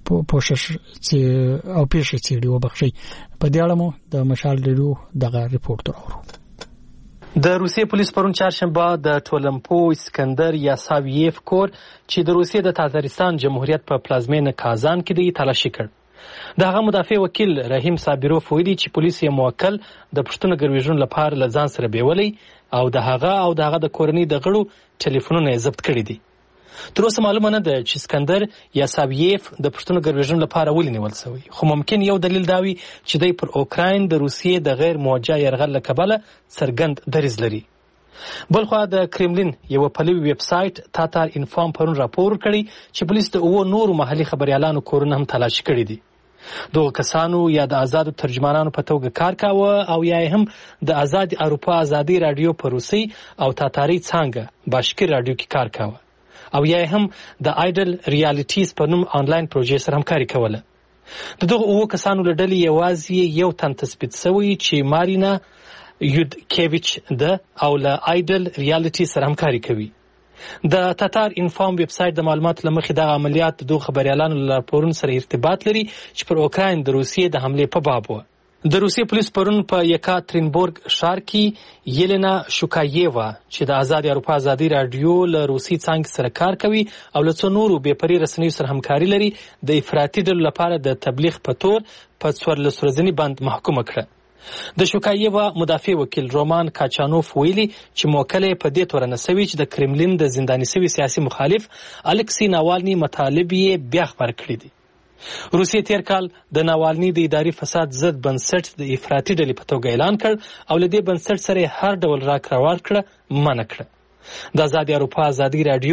او پیښې چیرې وبخشي. په دې اړه مو د مشال ریډیو دغه ریپورت راوړو. د روسیې پولیس پرون چهارشنبه د ټولمپو اسکندر یاساویف کور چې د روسیې د تاتارستان جمهوریت په پلازمینه کازان کې دی تلاشي کړ. دغه مدافع وکیل رحیم صابروف ویلي چې پولیس یې موکل د پښتون ګرویژن لپاره لزان سره بیولي او دغه د کورنۍ د غړو ټلیفونونه ضبط کړي دي. تر اوسه معلومه نه ده چې اسکندر یاساویف د پښتون ګرویژن لپاره ولې نیول شوی، خو ممکن یو دلیل داوي چې دوی پر اوکراین د روسیې د غیر موجه یرغل له کبله څرګند دریځ لري. بلخو د کرملین یو پلوي ویب سټ تاتار انفارم پرون راپور کړی چې پولیس د نورو محلي خبريالانو کورونه هم تلاشي کړي دي. دغه کسانو یا د آزادو ترجمانانو په توګه کار کاوه او یا هم د آزاد اروپا آزادي رادیو په روسي او تاتاري څنګه باشکیر رادیو کې کار کاوه او یا هم د آیډل ریالټیز په نوم آنلاین پروژې سره همکاري کوله. دغه کسانو له ډلې یوازې یو تن تثبیت شوی چې مارینا یودکیویچ ده او له آیډل ریالټي سره همکاري کوي. د تاتار انفارم ویب سټ د معلوماتو لمخې د عملیات د خبريالانو له راپورونو سره ارتباط لري چې پر اوکراین د روسیې د حمله په باب و. د روسیې پولیس پرون په یکاترینبورګ ښار کې یلینا شوکایېوا چې د آزاد اروپا آزادي رادیو له روسي څنګه سره کار کوي او له څو نورو بې پرې رسنیو سره همکاري لري د افراطي ډلو لپاره د تبلیغ په تور په 14 ورځنی بند محکومه کړه. د شوکایېوا مدافع وکیل رومان کاچانوف ویلي چې موکل په دې تور نه سوي چې د کرملین د زنداني سوي سیاسي مخالف الکسی ناوالني مطالب یې بیا خبر کړی دي. روسیې تیر کال د ناوالني د اداري فساد ضد بنسټ د افراطي ډلې په توګه اعلان کړ او له دې بنسټ سره هر ډول راکړه ورکړه منع کړه. د آزاد اروپا آزادي رادیو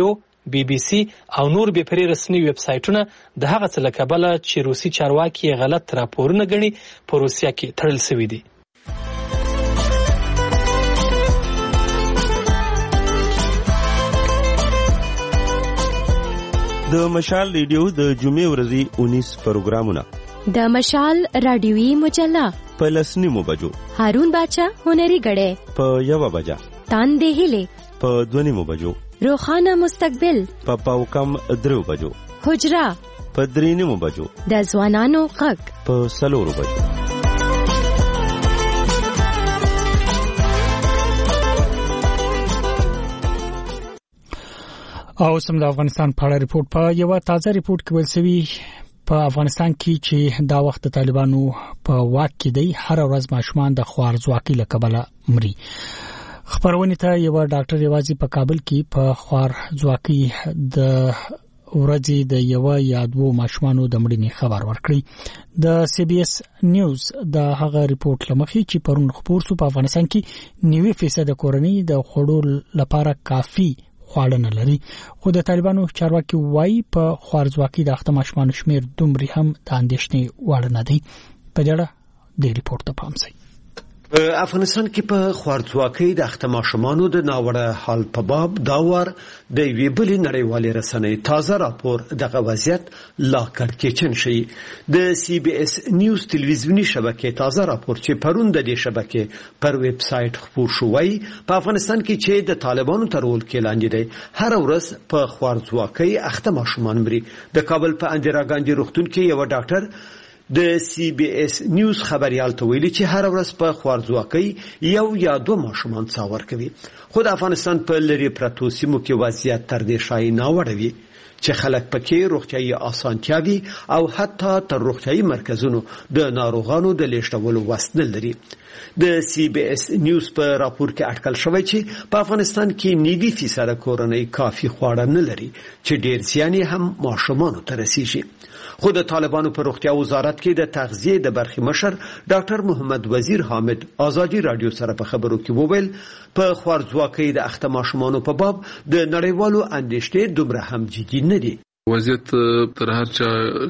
BBC او نور به پرې رسمي ویب سایټونه د هغه څه له کبله چې روسي چارواکي غلط راپورونه ګڼي په روسیه کې تړل شوي دي. د مشال ریډیو د جمعې ورځې 19 پروګرامونه، د مشال رادیوي مجله په 9 بجو، هارون باچا هنري غړې په 1 بجه، تاندې هلي په 2 بجو، روخانه مستقبل په پاوکم 3 بجو، حجرا په 3 بجو، د ځوانانو غږ په 4 بجو. او سم د افغانستان په اړه ریپورت. په یو تازه ریپورت کې ویل شوی په افغانستان کې چې دا وخت د طالبانو په واک کې دی، هر ورځ ماشومان د خوارځواکۍ له کبله مري. خبرونه ته یو ډاکټر یوازې په کابل کې په خوارځواکۍ د ورځې د یو یا دوه ماشومانو د مړینې خبر ورکړي. د CBS نیوز د هغه ریپورت لمخې چې پرون خبر سو په افغانستان کې 90% کورنۍ د خوړو لپاره کافي خواړه نه لري، خو د طالبانو چارواکي وایي په خوارځواکۍ د اخته ماشومانو شمیر دومره هم د اندېښنې وړ نه دی. په دې اړه د ریپورت ته پام شي. په افغانستان کې په خوارځواکۍ د اخته ماشومانو د ناوړه حال په باب دا وار د یوې بلې نړیوالې رسنۍ تازه راپور دغه وضعیت لا کړکېچن شي. د CBS نیوز تلویزیونی شبکې تازه راپور چې پرون د دې شبکې پر ویب سایټ خپور شوی په افغانستان کې چې د طالبانو تر ول کې لاندې دی، هر ورځ په خوارځواکۍ اخته ماشومان مري. د کابل په اندرا ګاندي روغتون کې یو ډاکټر د CBS نیوز خبريال ته ویلي چې هر ورځ په خوارځواکۍ یو یا دوه ماشومان څاور کوي. خو د افغانستان په لری پرتو سیمو کې وضعیت تر دې شای نه وړوي چې خلک پکې روغتيایي اسانتیاوي او حتی تر روغتيایي مرکزونو د ناروغانو د لیږدولو وس نه لري. د CBS نیوز په راپور کې اټکل شوی چې په افغانستان کې 90% کورنۍ کافي خواړه نه لري چې ډیر زیان هم ماشومانو ته رسیږي. خو د طالبانو په روغتیا وزارت کې د تغذیه د برخې مشر ډاکټر محمد وزیر حامد آزادي رادیو سره په خبرو کې وویل په خوارځواکۍ د اخته ماشومانو په باب د نړیوالو اندېښنې دومره هم جدي نه دي. وضعیت تر هر چا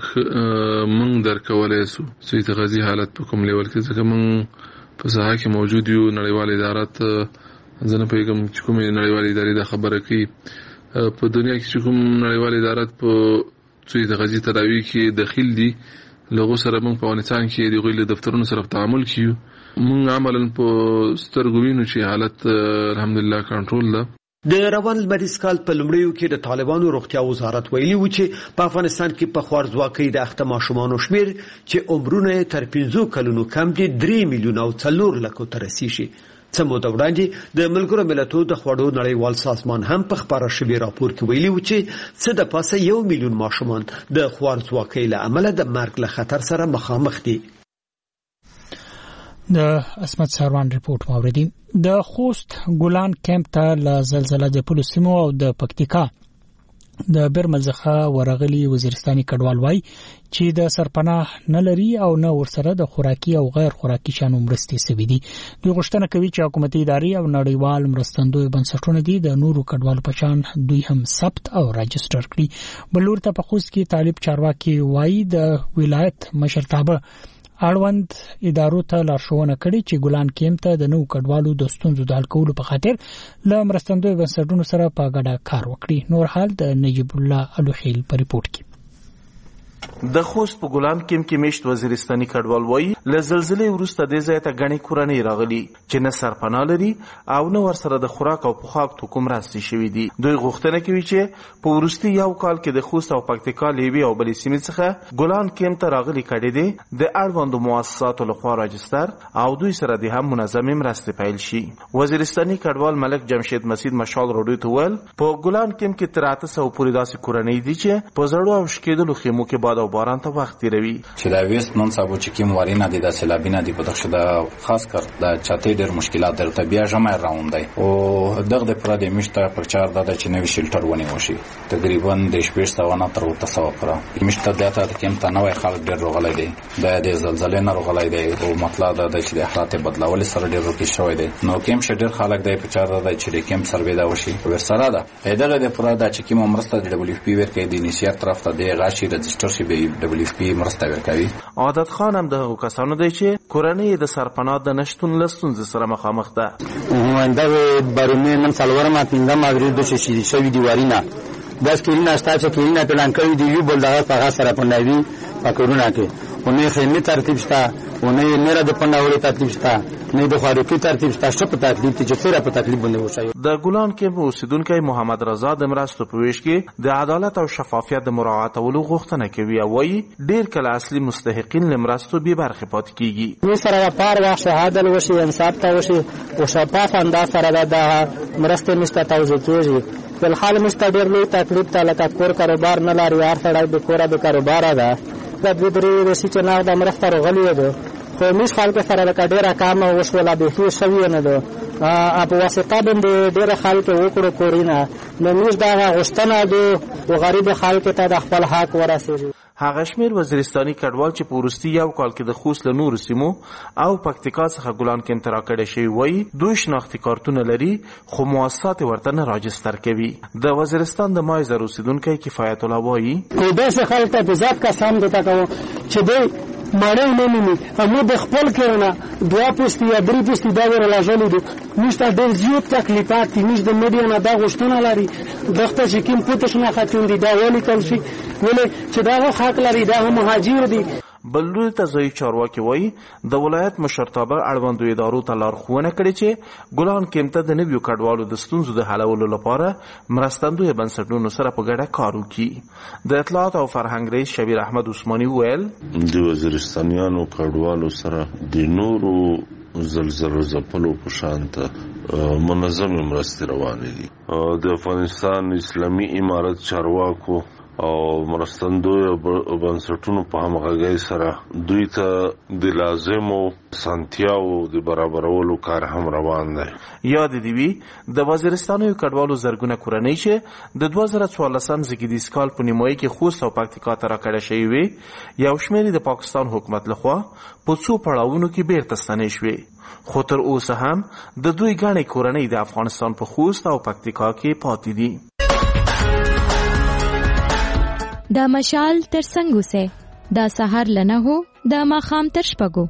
مونږ درکولای سو چې تغذیه حالت په کوم لیول کې ځکه مونږ په ساحه کې موجود یو. نړیوال ادارات ځنه پیغام چې کومې نړیوال ادارې د خبره کوي په دنیا کې چې کوم نړیوال ادارات په چې د غزي تداوی کې داخل دي لغو سره موږ په افغانستان کې د غوړي دفترونو سره تعامل کیو. موږ عملاً په سترګوینو چې حالت الحمدلله کنټرول ده. د روان لمریز کال په لومړیو کې د طالبانو روغتیا وزارت ویلي و چې په افغانستان کې په خوارځواکۍ د اخته ماشومانو شمیر چې عمرونه تر 15 کلونو کم دي 3 میلیون او 4 لک ته رسیږي. سمو د وړاندې د ملګرو ملتونو د خوړو نړیوال سازمان هم په خبره شوی راپور کې ویلي و چې څه د پاسه 1 میلیون ماشومان د خوارځواکۍ له امله د مرګ له خطر سره مخامخ دي. د اسمت سروان ریپورت موردی. د خوست ګولان کمپ ته له زلزلې د پولیسو او د پکتیکا د برمل څخه ورغلي وزیرستاني کډوال وای چې د سرپناه نه لري او نه ورسره د خوراکي او غیر خوراکي شانو مرستې سوي دي. دوی غوښتنه کوي چې حکومتي ادارې او نړیوال مرستندوی بنسټونه دي د نورو کډوالو په شان دوی هم ثبت او راجستر کړي. بلور ته په خوست کې طالب چارواکي وای د ولایت مشرتابه اړوند ادارو ته لارښوونه کړې چې ګولان کیمپ ته د نو کډوالو د ستونزو د حل کولو په خاطر له مرستندوی بنسټونو سره په ګډه کار وکړي. نور حال د نجیب الله الوخیل په ریپورت کې. د خوست په ګولان کیمپ کې میشت وزیرستاني کډوال وایي له زلزلې وروسته د ځای ته غني کورنۍ راغلي چې نه سرپناه لري او نه ورسره د خوراک او پوښاک توکم راستي شوی دي. دوی غوښتنه کوي چې په ورستي یو کال کې د خوست او پکتیکا لیوي او بلې سیمې څخه ګولان کیمپ ته راغلي کډې دي د اړوندو مؤسساتو لخوا راجستر او دوی سره د هم منظمې مرستې پیل شي. وزیرستاني کډوال ملک جمشید مسعود مشال روډي ته ول په ګولان کیمپ کې تر 800 پورې داسې کورنۍ دي چې په زړو او شکېدلو خیمو کې باد او باران ته وخت تیروي. چې دا ویست نن سبا چې کوم وارینه دي د سیلابینه دي په دغه د خاص کر د چاته ډېر مشکلات درته بیا جمع راوندي او دغه د پردې مشته پر چار د چنوي شلټر ونی وشي تقریبا د شپږ سوانه تر 900 کړه مشته داته د کوم تنوع خلک ډېر روغلای دي د زلزلې نه روغلای دي او مطلب دا چې د حالات بدلول سره ډېر روکی شوی دي نو کوم شډر خلک د په چار د چې کوم سروې دا وشي ورسره ده دغه د پرا د چې کوم مرسته د دبليو پی ورکې د انیشیټ طرف ته د غاشي رجستر شي به دبليو پی مرسته ورکوي. عادت خان هم د کسانو دی چې کورنۍ د سرپناه د نشټون لستون سره مخامخ ده. دا بارونه نن سالوره ما پینځه ماوري د شي شوی دی وارینا بس کینه استا چې کینه پلان کړی دی یو بل دغه په سره پناوي پکورونه کې اونې خېمه ترتیب شته اونې میرا د پناوړي ترتیب شته نه د خارقي ترتیب شته شپ تکلیف چې سره په تکلیف باندې وشي. د ګولان کې اوسیدونکو محمد رضا د مرستو په ویش کې د عدالت او شفافیت د مراعاتولو غوښتنه کوي او وايي ډیر کله اصلي مستحقین لمرستو به برخه پات کیږي. وی سره پار واخ شهادت وشي انصاف ته وشي او شفاف انداز سره د مرسته نشته توزیع کیږي. بل حال مشته ډیر لوی تکلیف ته لکه کور کاروبار نه لري هر سړی د کور د کاروبار ده د دې درې رسې چې نه د مرسته راغلی ده خو مش خلک سره د ډیره کار نه وشوله به هیڅ شوی نه ده په واسطه باندې ډیره خلک وکړو کورینه نو موږ دا غوښتنه ده او غریب خلک ته د خپل حق ورسېږي. هغه شمیر وزیرستاني کډوال چې په وروستي یو کال کې د خوست له نورو سیمو او پکتیکا څخه ګولان کې انترا کړي شوی وایي دوی شناختی کارتونه لري خو مؤسسات ورته نه راجستر کوي. د وزیرستان د مایزر اوسیدونکو کفایت الله وایي کو داسې خلک ته په ذات قسم ده تاکو چې دوی ماړی نه مینی امو د خپل کړنه دوا پوسټي یا درې پوسټي دا ورلاژلې دي نشته ډېر زیات تکلیفات دي نش د میډیا نه دا غوښتنه لري دغه چې کوم پوتش نه خاتون دي دا ولي کول شي ولې چې دا حق لري دا مهاجر دي. بللو ته ځای چارواکي وایي د ولایت مشرتابه اړوندو ادارو ته لارښوونه کړې چې ګولان کېمته د نویو کډوالو د ستونزو د حلولو لپاره مرستندوی بنسټونو سره په ګډه کار وکړي. د اطلاعات او فرهنګ رئیس شبیر احمد عثماني ویل د وزیرستانیانو کډوالو سره د نورو زلزلو زپلو په شانته منظم مرستې روانې دي. د افغانستان اسلامي امارت چارواکو او مرستندوی بنسټونو په همغږۍ سره دوی ته د لازمو سانتیاو د برابرولو کار هم روان دی. یاد دی وی د وزیرستانو کډوالو زرګونه کورنۍ چې د 2014 زیږدیز کال په نیمایي کې خوست او پکتیکا ته راکړه شوی وي یو شمېر د پاکستان حکومت لخوا په څو پړاوونو کې بیرته ستنې شوې خو تر اوسه هم د دوی ګڼې کورنۍ د افغانستان په خوست او پکتیکا کې پاتې دي. دا مشال تر څنګه سه دا سحر لنه هو دا ماخام تر شپګو.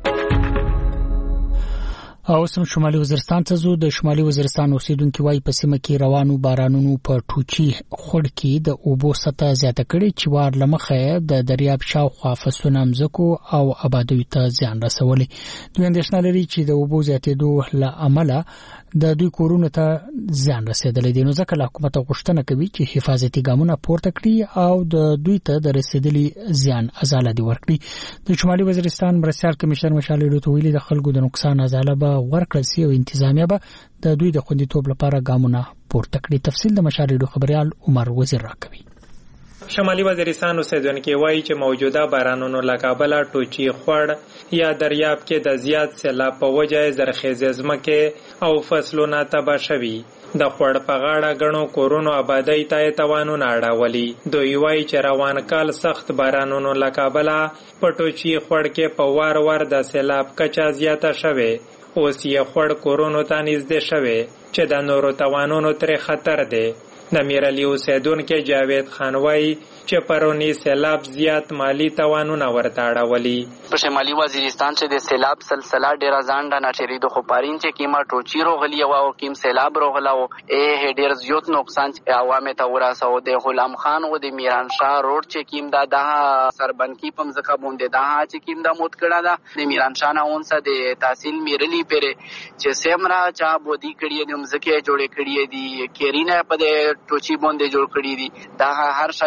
او سم شمالي وزیرستان ته زو د شمالي وزیرستان اوسیدونکو وايي په سیمه کې روانو بارانونو په ټوچي خړ کې د اوبو سطح زیاته کړي چې وار لمخه د دریاب شاوخوا فصلونه مزکو او آبادوي ته زیان رسولي. دوی اندېښنه لري چې د اوبو زیاتېدو له امله د دوی کورونو ته زیان رسیدلی دی. نو ځکه حکومت غوښتنه کوي چې حفاظتي ګامونه پورته کړي او د دوی ته د رسیدلی زیان ازاله دي ورکړي. د شمالي وزیرستان مرستيال کمشنر مشال ډوټ ویلي د خلکو د نقصان ازاله به ورکړل سي او انتظامیه به د دوی د خوندیتوب لپاره ګامونه پورته کړي. تفصیل د مشال ډوټ خبريال عمر وزیر راکوي. شمالي وزیرستان اوسیدونکو وایي چې موجوده بارانونو له کابل ټوچي خړ یا دریاب کې د زیات سیلاب په وجه زرخیزې ځمکې او فصلونه تباه شوي. د خړ په غاړه غنو کورونو آبادی ته توانونه اړولي. دوی وایي چې روان کال سخت بارانونو له کابل په ټوچي خړ کې په وار وار د سیلاب کچا زیاته شوه. اوس یې خړ کورونو ته نږدې شوه چې د نورو توانونو تر خطر دی. د میرعلی اوسیدونکو جاوید خان وایي چې پرونی سیلاب زیات مالی توانونه ورته اړولي. په شمالي وزیرستان چې د سیلاب سلسله ډیره ځانډه نشری د خپارین چې کیما ټوچی روغلی او کیم سیلاب روغلاو ډیر زیات نقصان عوامه ته ورسو. د غلام خان او د میران شاه روډ چې کیم د سربنکی پمزکه بوندې د چې کیم د موت کړه ده د میران شاه نه اونسه د تحصیل میرلی پره چې سیمرا چا بودی کړي د مزکه جوړې کړي دي کیرینه په د ټوچی بوندې جوړ کړي دي دا هر شای چې کیم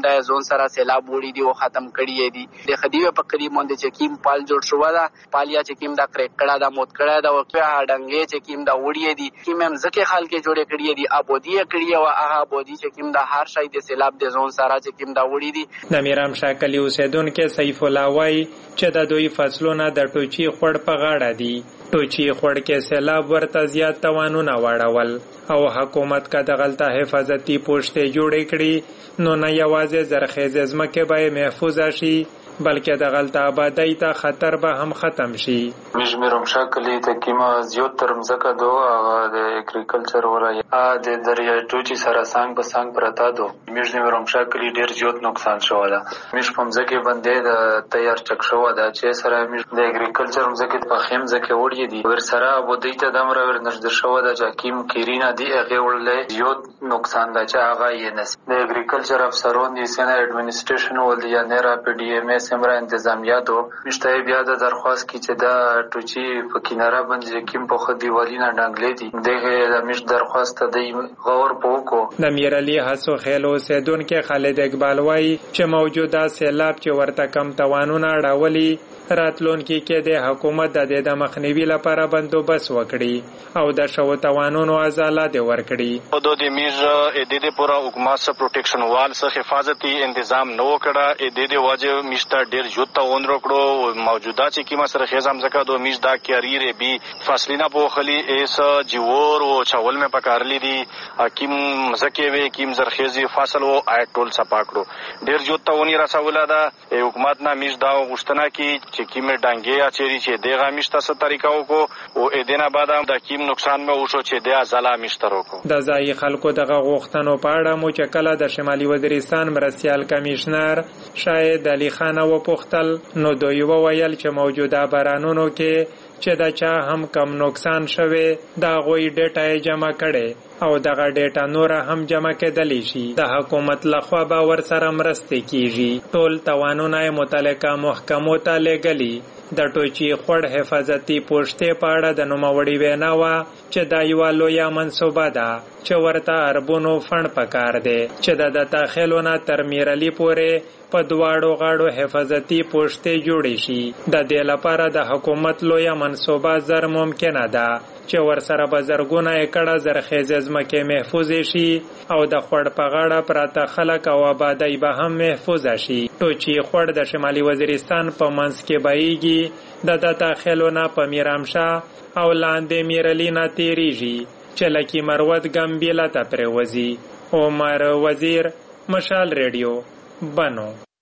دا زون سره سیلاب وړي دي او ختم کړي دي د خدیوه په قریب باندې چې کیم پال جوړ شو دا پالیا چې کیم دا کرکړه دا موت کړه دا وکړه هډنګي چې کیم دا وړي دي کیم هم ځکه خلک جوړې کړي دي ابودی کړي او هغه ابودی چې کیم دا هر شای د سیلاب د زون سره چې کیم دا وړي دي د میرام شاکلی اوسیدونکو سیف الله وای چې د دوی فصلونه د ټوچی خړ په غاړه دي ټوچی خړ کې سیلاب ورته زیات توانونه واړول او حکومت کا د غلطه حفاظتي پوښتې جوړې کړي نو نه یوازې زرخیزه ځمکه به محفوظ شي بلکې د غلطه آبادی ته خطر به هم ختم شي. میرام شاکلی ته کیما زیات تر مزکه دو د اګریکلچر ورای د دریای ټوچی سره څنګه به څنګه پرتا دو میرام شاکلی ډیر زیات نقصان شواله میش په مزکه باندې د تیار چک شو دا چې سره د اګریکلچر مزکه په خیم زکه وړي دي ور سره بودی ته دمر ور نشد شو د جاکیم کیرینا دی هغه ورلې زیات نقصان دا چې هغه یې نس د اګریکلچر افسرون دي سینه اډمنسټریشن ول یا نه را پی ډی ایم ایس سمرا انتظامیاتو مشته بیا د درخواست کی چې دا ټوچی په کیناره باندې کیم په خدي والینا ډنګلې دي دغه د مش درخواست د غور پوکو د میرعلی حسو خیلو سیدونکو خالد اقبال وای چې موجوده سیلاب چې ورته کم توانونه راولي راتلونکي کې د حکومت د مخنیوي لپاره بندوبست وکړي او د شو توانونو ازاله ورکړي او د میز د پورا حکومت سره پروټیکشن وال سره حفاظتي تنظیم نو کړه د واجب مشته ډیر جوړ ون وکړو موجوده چې کیما سره خزم زکه دو میز دا کیری بي فاصلینا په خلی ایس جوور او چاول مې پکارلی دي حکیم زکه وی کیم زرخیزي فاصل او ټول صپاکړو ډیر جوړ ونی رسوله دا حکومت نه میز دا غشتنه کی چې کیمه ډنګي اچيري چې دغه میشته ست طریقو کو او ادینه بعد د کیم نقصان مې وشو چې د ازاله میشترو کو د ځای خلکو دغه غوښتنو په اړه مو چې کله د شمالي وزیرستان مرستيال کمشنر شاهد علي خان و پختل نو دوی وویل چې موجوده بارانونو کې چې دا چا هم کم نقصان شوه دا غوي ډیټا جمع کړي او دغه ډیټا نور هم جمع کېدلی شي د حکومت لخوا به ور سره مرسته کیږي ټول توانونه متعلقه محکمو ته لګلي د ټوچی خړ حفاظتي پوښتې په اړه د نوموړي وینا وا چې دا یو لویه منصوبه ده چې ورته اربونو فند پکار دی چې د تاخیلونه تر میرعلی پورې په دواړو غاړو حفاظتي پوښتې جوړې شي د دې لپاره د حکومت لویه منصوبه زر ممکنه ده چې ور سره بزرګونه ایکړه زرخیزه ځمکې محفوظ شي او د خړ په غاړه پراته خلک او آبادی به هم محفوظ شي ټوچی خړ د شمالي وزیرستان په منځ کې بایږي د داخلونه په میرامشاه او لاندې میرلینا تیریږي چې لکی مروت ګمبیلا ته پروزي عمر وزیر مشال ریډیو بنو.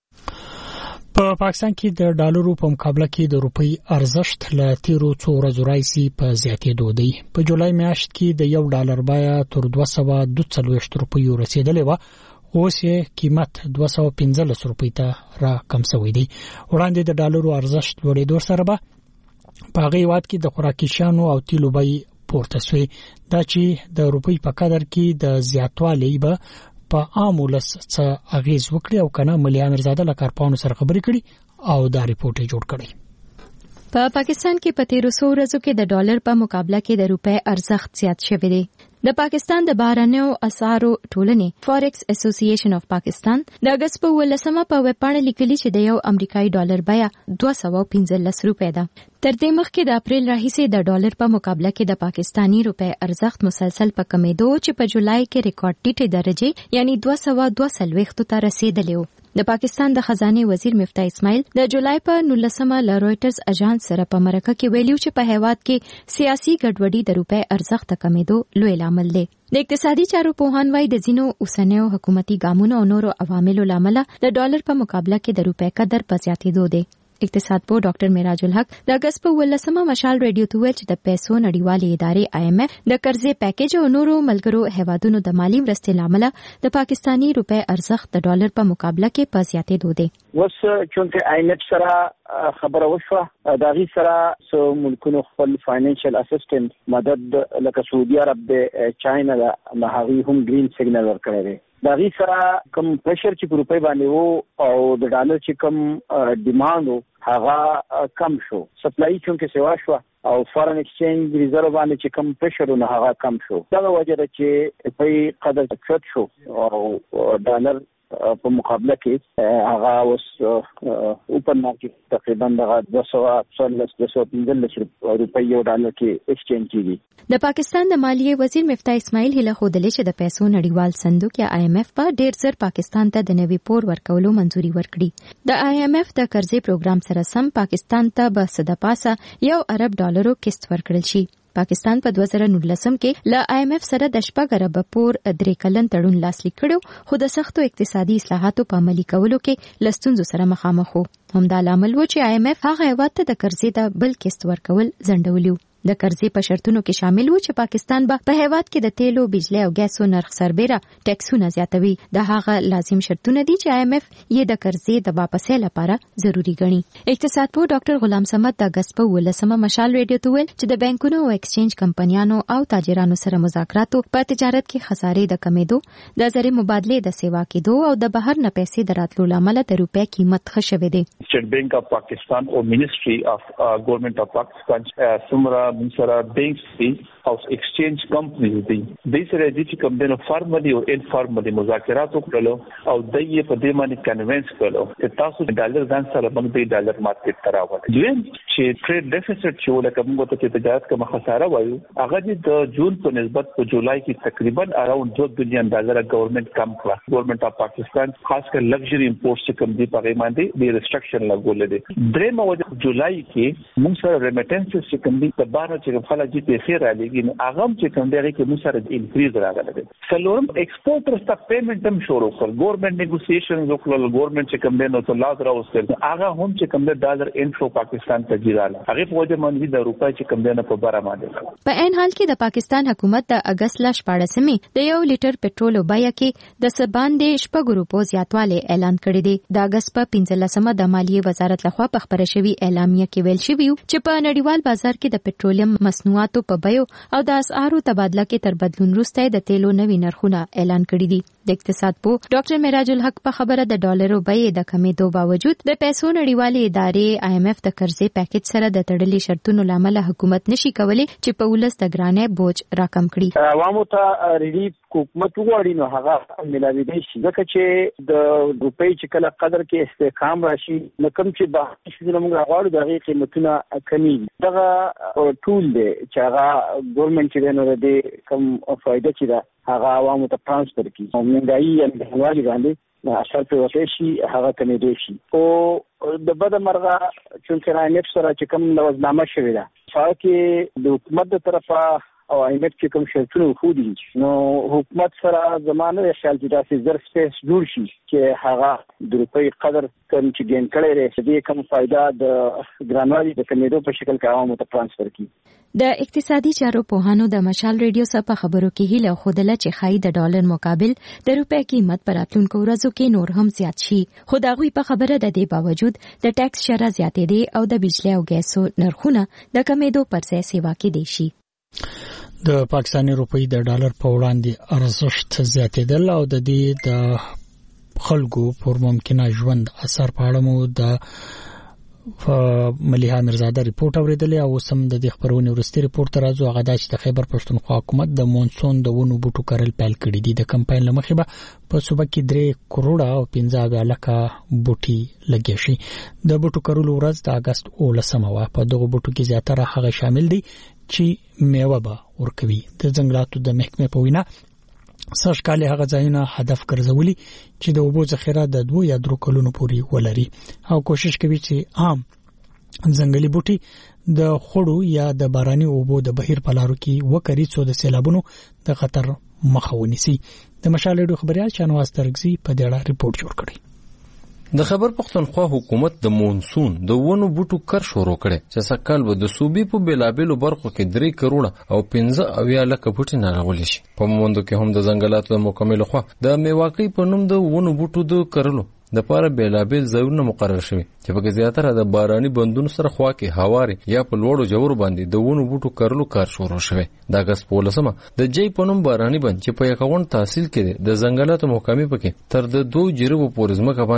په پاکستان کې د ډالرو په مقابله کې د روپۍ ارزښت له تیرو څو ورځو راځي په زیاتېدو دی. په جولای میاشت کې د $1 بیه تر 242 روپیو رسیدلې و اوس یې قیمت 215 روپۍ ته را کم شوی دی. وړاندې د ډالرو ارزښت لوړېدو سره به په هغه هیواد کې د خوراکي شیانو او تیلو بیې پورته شوې دا چې د روپۍ په قدر کې د زیاتوالي به په عام ولس څخه اغیز وکړي او کنه ملي امیرزاده لکارپانو سره خبرې کړي او دا ریپورت جوړ کړي. په پاکستان کې په 1300 ورځو کې د ډالر په مقابله کې د روپۍ ارزښت زیات شوی دی. د پاکستان د بهرنیو اسعارو ټولنې فورکس اسوسییشن اف پاکستان د اگست په 18 په ویب پاڼه لیکلي چې د یو امریکایي ډالر بیه 215 روپۍ ده. تر دې مخکې د اپریل راهیسې د ډالر په مقابله کې د پاکستانی روپۍ ارزښت مسلسل په کمیدو چې په جولای کې ریکارډ ټیټه درجه یعنی 242 ته رسیدلی و. د پاکستان د خزانه وزیر مفتاح اسماعیل د جولای په 19 له رويټرز اژانس سره په مرکه کې ویلو چې په هیواد کې سیاسي ګډوډي د روپۍ ارزښت کمیدو لوی لامل دی. د اقتصادي چارو پوهان وايي د ځینو اوسنیو حکومتي ګامونو او نورو عواملو لامل د ډالر په مقابله کې د روپۍ قدر په زیاتېدو دی. اقتصاد پوه ډاکټر میراج الحق د اگست په 18 مشال ریډیو ته ویل چې د پیسو نړیوالې ادارې IMF د قرضې پیکیج او نورو ملګرو هیوادونو د مالی مرستې لامل د پاکستانی روپۍ ارزښت د ډالر په مقابله کې په زیاتېدو دی. وس چونکه IMF سره خبره وشوه دا غي سره سو ملکونو خپل فاینانشل اسسټنټ مدد لکه سعودي عرب د چاینا د هغوی هم گرین سیګنل ورکړی دی. دا غي سره کم پریشر چې په روپۍ باندې وو او د ډالر چې کم ډیماند هغه کم شو. سپلای چونکه سیوا شو او فارن ایکسچینج ریزرو باندې چې کم پریشر نه هغه کم شو. دا وجه ده چې په قدر کښت شو او ډالر په مقابله کې هغه اوس اوپن مارکیټ تقریبا د 215 روپۍ یو ډالر کې ایکسچینج کیږي. د پاکستان د مالیې وزیر مفتاح اسماعیل هله خودلې چې د پیسو نړیوال صندوق یا IMF په ډیر زر پاکستان ته د نوي پور ورکولو منځوري ورکړي. د IMF د قرضې پروګرام سره سم پاکستان ته به صد پاسه $1 ارب قسط ورکړل شي. پاکستان په 2019 کې له IMF سره د 6 ارب پور 3 کلن تړون لاسلیک کړو، خو د سختو اقتصادي اصلاحاتو په عملي کولو کې لستونزو سره مخامخ وو. همدا لامل و چې IMF هغه هیواد ته د قرضې د بل قسط ورکول ځنډولیو. د قرضې په شرطونو کې شامل و چې پاکستان به په هیواد کې د تیلو، بجلی او ګیسو نرخ سربېره ټیکسونه زیاتوي. د هغه لازم شرطونه دي چې IMF یې د قرضې د واپسې لپاره ضروری ګڼي. اقتصاد پوه ډاکټر غلام صمد د اگست په 18 مشال ریډیو ته ویل چې د بانکونو او ایکسچینج کمپنیانو او تاجرانو سره مذاکراتو په تجارت کې خسارې د کمېدو، د زر مبادلې د سیوا کېدو او د بهر نه پیسې د راتلو لامل د روپیا قیمت ښه شوی دی. State Bank of Pakistan or Ministry of Government of Pakistan سمرا سره بینکس او ایکسچینج کمپنیز دي د سره د چې کوم د فارملي او انفارملي مذاکرات وکړو او د یې په دې باندې کنوینس کړو چې تاسو ډالر ځان سره باندې د ډالر مارکیټ ته راوړئ. دویم چې ټریډ ډیفیسټ چې ولکه موږ ته چې تجارت کوم خساره وایو هغه د جون په نسبت په جولای کې تقریبا اراوند $2 بلین ګورنمنت کم کړ. ګورنمنت اف پاکستان خاص کر لگژری امپورټس چې کوم دي په باندې د ریسټریکشن لګول دي. درېمه وجه جولای کې موږ سره ریمیټنسز چې کوم دي په بار چې خلک دې پیسې را لګي هغه چې کوم دی کې موږ سره انکریز راغلی. څلورم ایکسپورټرز ته پیمنټ هم شروع کړ. ګورنمنت نیګوسییشنز وکړل. ګورنمنت چې کوم دی نو ته لاز راوستل هغه هم چې کوم دی ډالر انفو پاکستان ته جیراله هغه په وجه باندې د روپای چې کوم دی نه په بار باندې. په عین حال کې د پاکستان حکومت د اگست ل 14 د 1 لیټر پټرول بیه کې د 7.4 روپو زیاتوالی اعلان کړی دی. د اگست په 15مه د مالیې وزارت لخوا په خبره شوی اعلامیه کې ویل شوی چې په نړیوال بازار کې د پټرولیم مصنوعاتو په بیو او د اسعارو تبادله کې تر بدلون وروسته د تیلو نوي نرخونه اعلان کړي دي. د اقتصاد پوه ډاکټر معراج الحق په خبره د ډالرو بیې د کمیدو باوجود د پیسو نړیوالې ادارې IMF د قرضې پیکیج سره د تړلې شرطونو لامل حکومت نشي کولی چې په ولس د ګرانې بوج راکم کړي. عوامو ته ریلیف حکومت وغواړي نو هغه ملاوي شي ځکه چې د روپۍ چې کله قدر کې استحکام راشي نو کوم چې به شي موږ غواړو د هغې قیمتونه کمی. دغه ټول دی چې هغه ګورنمنت چې نو د کوم فائدہ چې ده هغه عوامو ته ترانسفر کړي. مهنګايي یا مهنګوالي باندې اثر په وکړي شي هغه کمیدي شي. او د بده مرغه چې IMF سره چې کوم نوښتنامه شوې ده هغه کې د حکومت د طرفه او IMF چې کوم شرطونه خو دي نو حکومت سره زمانه خیال چې داسې زر سپیس جوړ شي چې هغه د روپۍ قدر کوم چې ګین کړي لري دې کوم فائدہ د ګرانوالي د کمیدو په شکل کې عوامو ته ترانسفر کړي. د اقتصادي چارو پوهانو د مشال ریډیو سره په خبرو کې هیله خوده چې خای د ډالر مقابل د روپۍ قیمت پر راتلونکو ورځو کې نور هم زیات شي. خو دا غوي په خبره د دې باوجود د ټیکس شرح زیاتې دي او د بجلی او ګیسو نرخونه د کمیدو پر ځای سیوا کې دي شي. د پاکستاني روپۍ د ډالر په وړاندې ارزښت زیاتېدل او د دې د خلکو پر ممکنه ژوند اثر په اړه مو د مليحه مرزاده ریپورت اوریدلې او سم د دې خبرونه ورستي ریپورت راځو. هغه د خیبر پښتونخوا حکومت د مونسون د ونو بوټو کرل پیل کړی دي. د کمپاین لمخې به په صوبه کې 3 کروڑه او 15 لکه بوټي لګي شي. د بوټو کرلو ورځ د اگست 18 په دغه بوټو کې زیاتره هغه شامل دي چې میوه به ورکوي. د ځنګلاتو د محکمې په وینا سږ کال هغه ځایونه هدف ګرځولي چې د اوبو ذخیره د 2 یا 3 کلونو پورې ولري او کوشش کوي چې عام ځنګلي بوټي د خړو یا د باراني اوبو د بهیر په لارو کې وکړي څو د سیلابونو د خطر مخه ونیسي. د مشال ریډیو خبريال شانواز ترغزي په دې اړه ریپورت جوړ کړی. د خیبر پښتونخوا حکومت د مونسون د ونو بوټو کر شروع کړي چې سکهال به د صوبې په بیلابېلو برخو کې 3 کروڑه او 15 لکه بوټي ناراولي شي. په موندو کې هم د ځنګلاتو د مکمل خوا د میواقي په نوم د ونو بوټو د کرلو د پاره بیلابېل ځایونه مقرر شوي چې په زیاتره د باراني بندونو سره خوا کې هواري یا په لوړو جوړ باندې د ونو بوټو کرلو کار شروع شوی. د اگست 18 د جې په نوم باراني بند چې په یکون تحصیل کې د ځنګلاتو محکمې پکې تر د 2 جریبو پورې ځمکه باندې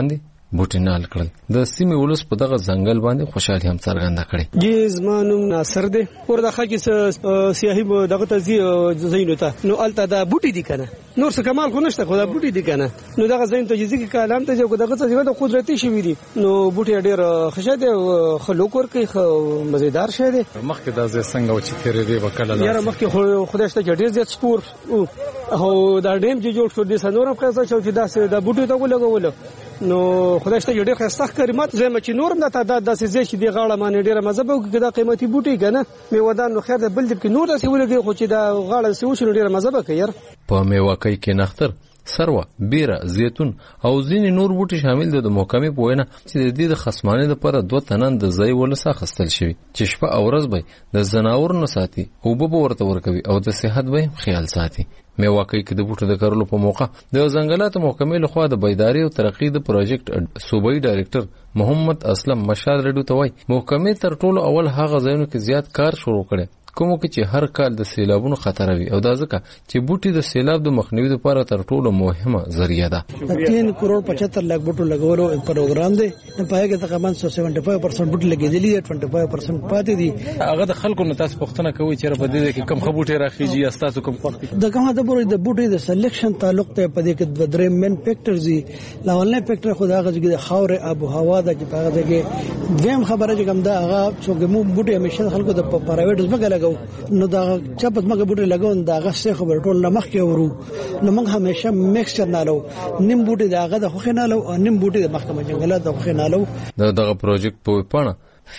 بوټي نال کړل. د سیمې ولس په دغه ځنګل باندې خوشحالي هم څرګنده کړې. جی زمانم ناصر دی ورته خاکې سیاهي دغه تزي زینو ته نو الته دا بوټي دي کنه نور څه کمال خو نشته خو دا بوټي دي کنه نو دغه زین ته جزي کې کلام ته جو دغه څه د قدرتي شوی دي نو بوټي ډېر خشه خلوک ورکې مزیدار شه دي. مخکې دا زه څنګه و چې تیرې دی وکړه یاره مخکې خدای شته ډېر زیات سپور او دا ډیم چې جوړ شو د سنورم خاصه چې دا بوټي ته ولګول نو خدای شته ډېر خسته کریمات زما چې نورم د تعداد د سزې چې دی غاړه باندې ډېر مزه به کې دا قیمتي بوټي کنه میوادان نو خیر د بل د کې نور د سیولګي خو چې دا غاړه سوشل ډېر مزه به کوي. په میوه کې نختر سروه بیره زیتون او ځینې نور بوټي شامل دي. د محکمې په وینا چې د دې د خصمانه لپاره 2 تنان د ځای ولسا خستل شوی چې شپه او ورځ به د زناور نه ساتي او به ورته ورکوي او د صحت به خیال ساتي. میواکۍ کې د بوټو د کارولو په موقع د ځنګلاتو محکمې لخوا د بیداری او ترقی د پروجیکټ صوبایي ډایریکټر محمد اسلم مشال رډو ته وایي محکمې تر ټولو اول هغه ځایونو کې زیات کار شروع کړي کومو کې چې هر کال د سیلابونو خطر وي او دا ځکه چې بوټي د سیلاب د مخنیوي لپاره تر ټولو مهمه ذریعہ ده. 3 کروڑ 75 لک بوټو لګولو پروګرام دی په پای کې تقریبا 75% بوټي لګېدلي دي 25% پاتې دي. هغه د خلکو نه تاسو پوښتنه کوي چې په دې کې کم خبوټي راخیږي یا تاسو کوم د کومه د بوټي د سلیکشن تعلق ته په دې کې د درې مین فیکټرز دي. لاولنه فیکټر خو دا هغه چې د خاور اب هوا د چې په هغه کې دیم خبره چې کوم دا هغه چې مو بوټي همیشه خلکو د پرایویټ ځمکه نو دا چې په مګ بوټي لګون دا غسه خبر ټول لمخ کې ورو نو موږ همیشه میکسچر نالو نیم بوټي داغه د خوخه نالو او نیم بوټي د محکمه جنگلات د خوخه نالو. دغه پروجیکټ په پاڼه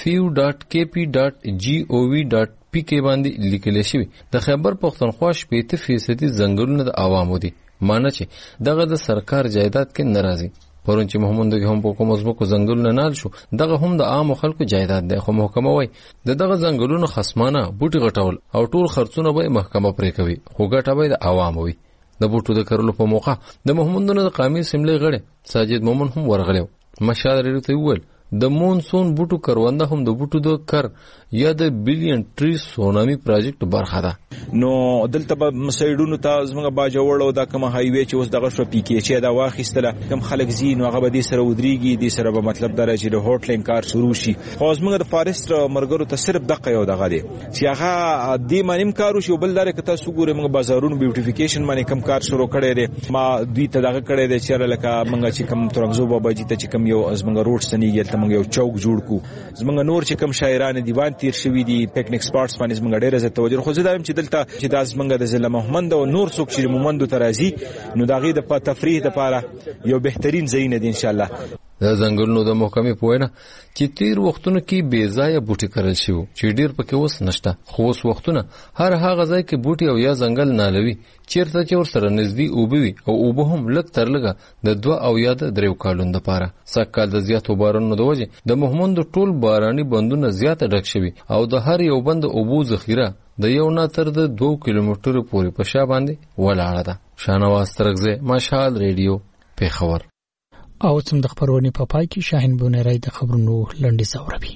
few.kp.gov.pk باندې لیکل شوی. د خیبر پختونخوا 80% ځنګلونه د عوامو دي معنی چې دغه د سرکار جایداد کې ناراضي. پرون چې محمد هم په کوم ځمکو ځنګلونه نال شو دغه هم د عام خلکو جایداد دی خو محکمه وای دغه ځنګلونو خصمانه بوټي غټول او ټول خرڅونه به محکمه پرې کوي خو ګټه به د عوام وي. د بوټو د کرلو په موقع د محمدونو د قومي اسمبلی غړي ساجد مومن هم ورغلو. مشال ریته ویل د مونسون بوټو کرونده هم د بوټو د کر یا د بلین ټری سونامي پروجیکټ برخه ده. نو دلته به مسایډونو ته زموږ باجوړ او د کوم هایوي چې اوس دغه شو پی کې چې دا واخیستله کوم خلک زین هغه به دې سره ودرېږي دې سره به مطلب دا چې د هوټلینګ کار شروع شي. خو زموږ د فارست مرګرو ته صرف دغه یو دغه دی چې هغه دې مانیم کارو شي بل لاره کته سګوره موږ بازارونو بیوټیفیکیشن باندې کم کار شروع کړی دی. ما دوی ته دغه کړی دی چې لکه موږ چې کم ترنګزو بابا جی ته چې کم یو زموږ روډ سنیږي ته موږ یو چوک جوړ کو زموږ نور چې کم شاعران دیوان تیر شوی دي پکنیک سپاټس باندې زموږ ډېر زیات توجه خو زه دایم چې دلته چې داس منګه د ضلع محمد او نور څوک چې مومند ترازی نو داغه د تفریح لپاره یو بهترین ځای نه دی ان شاء الله. د ځنګلونو د محکمې په وینا چې تیر وختونو کې بې ځایه بوټي کرل شو چې ډیر پکې اوس نشته خو اوس وختونه هر هغه ځای کې بوټي او یا ځنګل نالوي چیرته چې ور سره نږدې اوبوي او اوبه هم لږ تر لږه د 2 او یا د 3 کالونو لپاره سکهال د زیاتو بارانونو د وجه د محمد ټول باراني بندونه زیات ډک شوي او د هر یو بند اوبو ذخیره د یو نه تر د 2 کیلومترو پورې په شا باندې ولاړه ده. شانواز ترغزه مشال ریډیو پیښور. او څم د خبرونې په پای کې شاهین بونیرای د خبرونو لنډیز اوروي.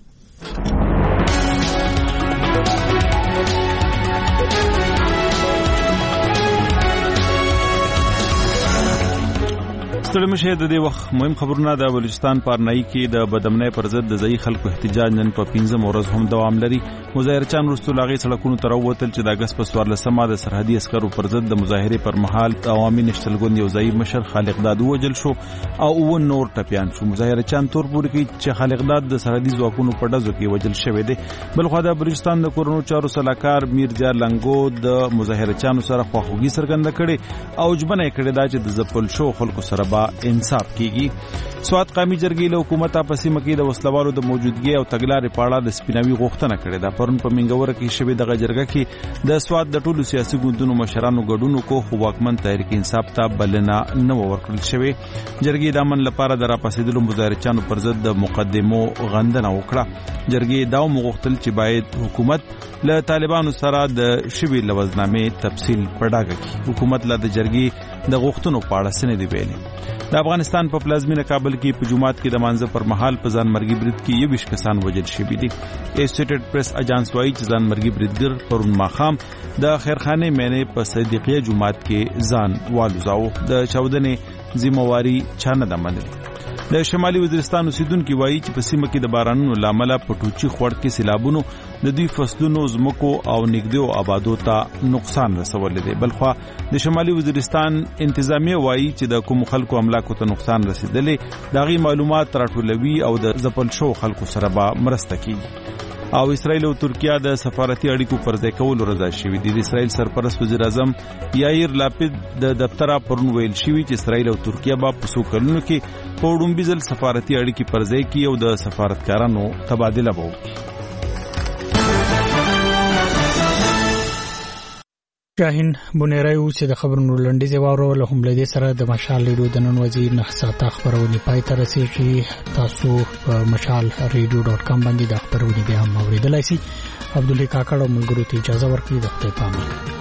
ستړي مشه د دې وخت مهم خبرونه د بلوچستان پارنای کې د بدامنۍ پر ضد د ځای خلکو احتجاج نن په 15 ورځ هم دوام لري. مظاهرچان وروسته لاغي سړکونو ته راووتل چې د اگست په 14مه د سرحدي عسکرو پر ضد د مظاهره پر مهال عوامي نشتلګون یو ځای مشر خالق داد وجل شو او نور ټپيان شو. مظاهرچان تور پورې کې چې خالق داد د سرحدي ځواکونو په ډزو کې وجل شوی دی. بلخو د بلوچستان د کورونو چارو سلاکار میرزا لنګو د مظاهرچانو سره خواخوږي څرګنده کړي او ژمنه کړې ده چې د ځپل شو خلکو سره انصاف کیږي. سواد قومي جرګې له حکومت په سیمه کې د وسلوالو د موجودګي او تګلارې په اړه د سپیناوي غوښتنه کړې ده. پرون په منګور کې شوې دغه جرګه کې د سواد د ټولو سیاسي ګوندونو مشرانو ګډون کو خو واکمن تحریک انصاف ته بلنه نه ورکړل شوې. جرګې د امن لپاره د راپاسېدلو مظاهرچانو پر ضد د مقدمو غندنه وکړه. جرګې دا وغوښتل چې باید حکومت له طالبانو سره د شوی لوزنامې تفصیل پړاګه کړي. حکومت له د جرګې د غوښتنو په اړه سند دی ویلي. د افغانستان په پلازمینه کابل کې په جمعات کې د مانځه پر مهال په ځان مرګي برید کې 21 کسان وژل شوي دي. اسوسییټډ پریس اجانس وايي چې ځان مرګي بریدګر پرون ماخام د خیرخانه مینه په صدیقیه جمعات کې ځان والوزاو. د چاودنې ذمہواری چانه د منل. د شمالي وزیرستان اوسیدونکو وایي چې په سیمه کې د بارانونو لامل په ټوچي خوړ کې سیلابونو د دوی فصلونو زمکو او نږدې آبادو ته نقصان رسولې دی. بلخوا د شمالي وزیرستان انتظامیه وایي چې د کوم خلکو املاکو ته نقصان رسیدلې داغي معلومات راټولوي او د ځپل شو خلکو سره به مرسته کوي. او اسرائیل او ترکیه د سفارتي اړیکو پر ځای کولو رضا شوي دي. د اسرائیل سرپرست وزیر اعظم یایر لاپید د دفتر پرون ویل شوی چې اسرائیل او ترکیه به په څو کلونو کې په وړومبي ځل سفارتي اړیکې پر ځای کوي او د سفارتکارانو تبادله به وکړي. شاهین بونیرای او چې د خبرونو لنډیزه واورول هم لدې سره د مشال ریډیو د نن ورځې 9 ساعته خبرونه پای ته رسیدي. تاسو په mashalradio.com باندې د خبرونې به هم اوریدلای شئ. عبدالله کاکړ او ملګرو ته اجازه ورکړئ. د خپل پامه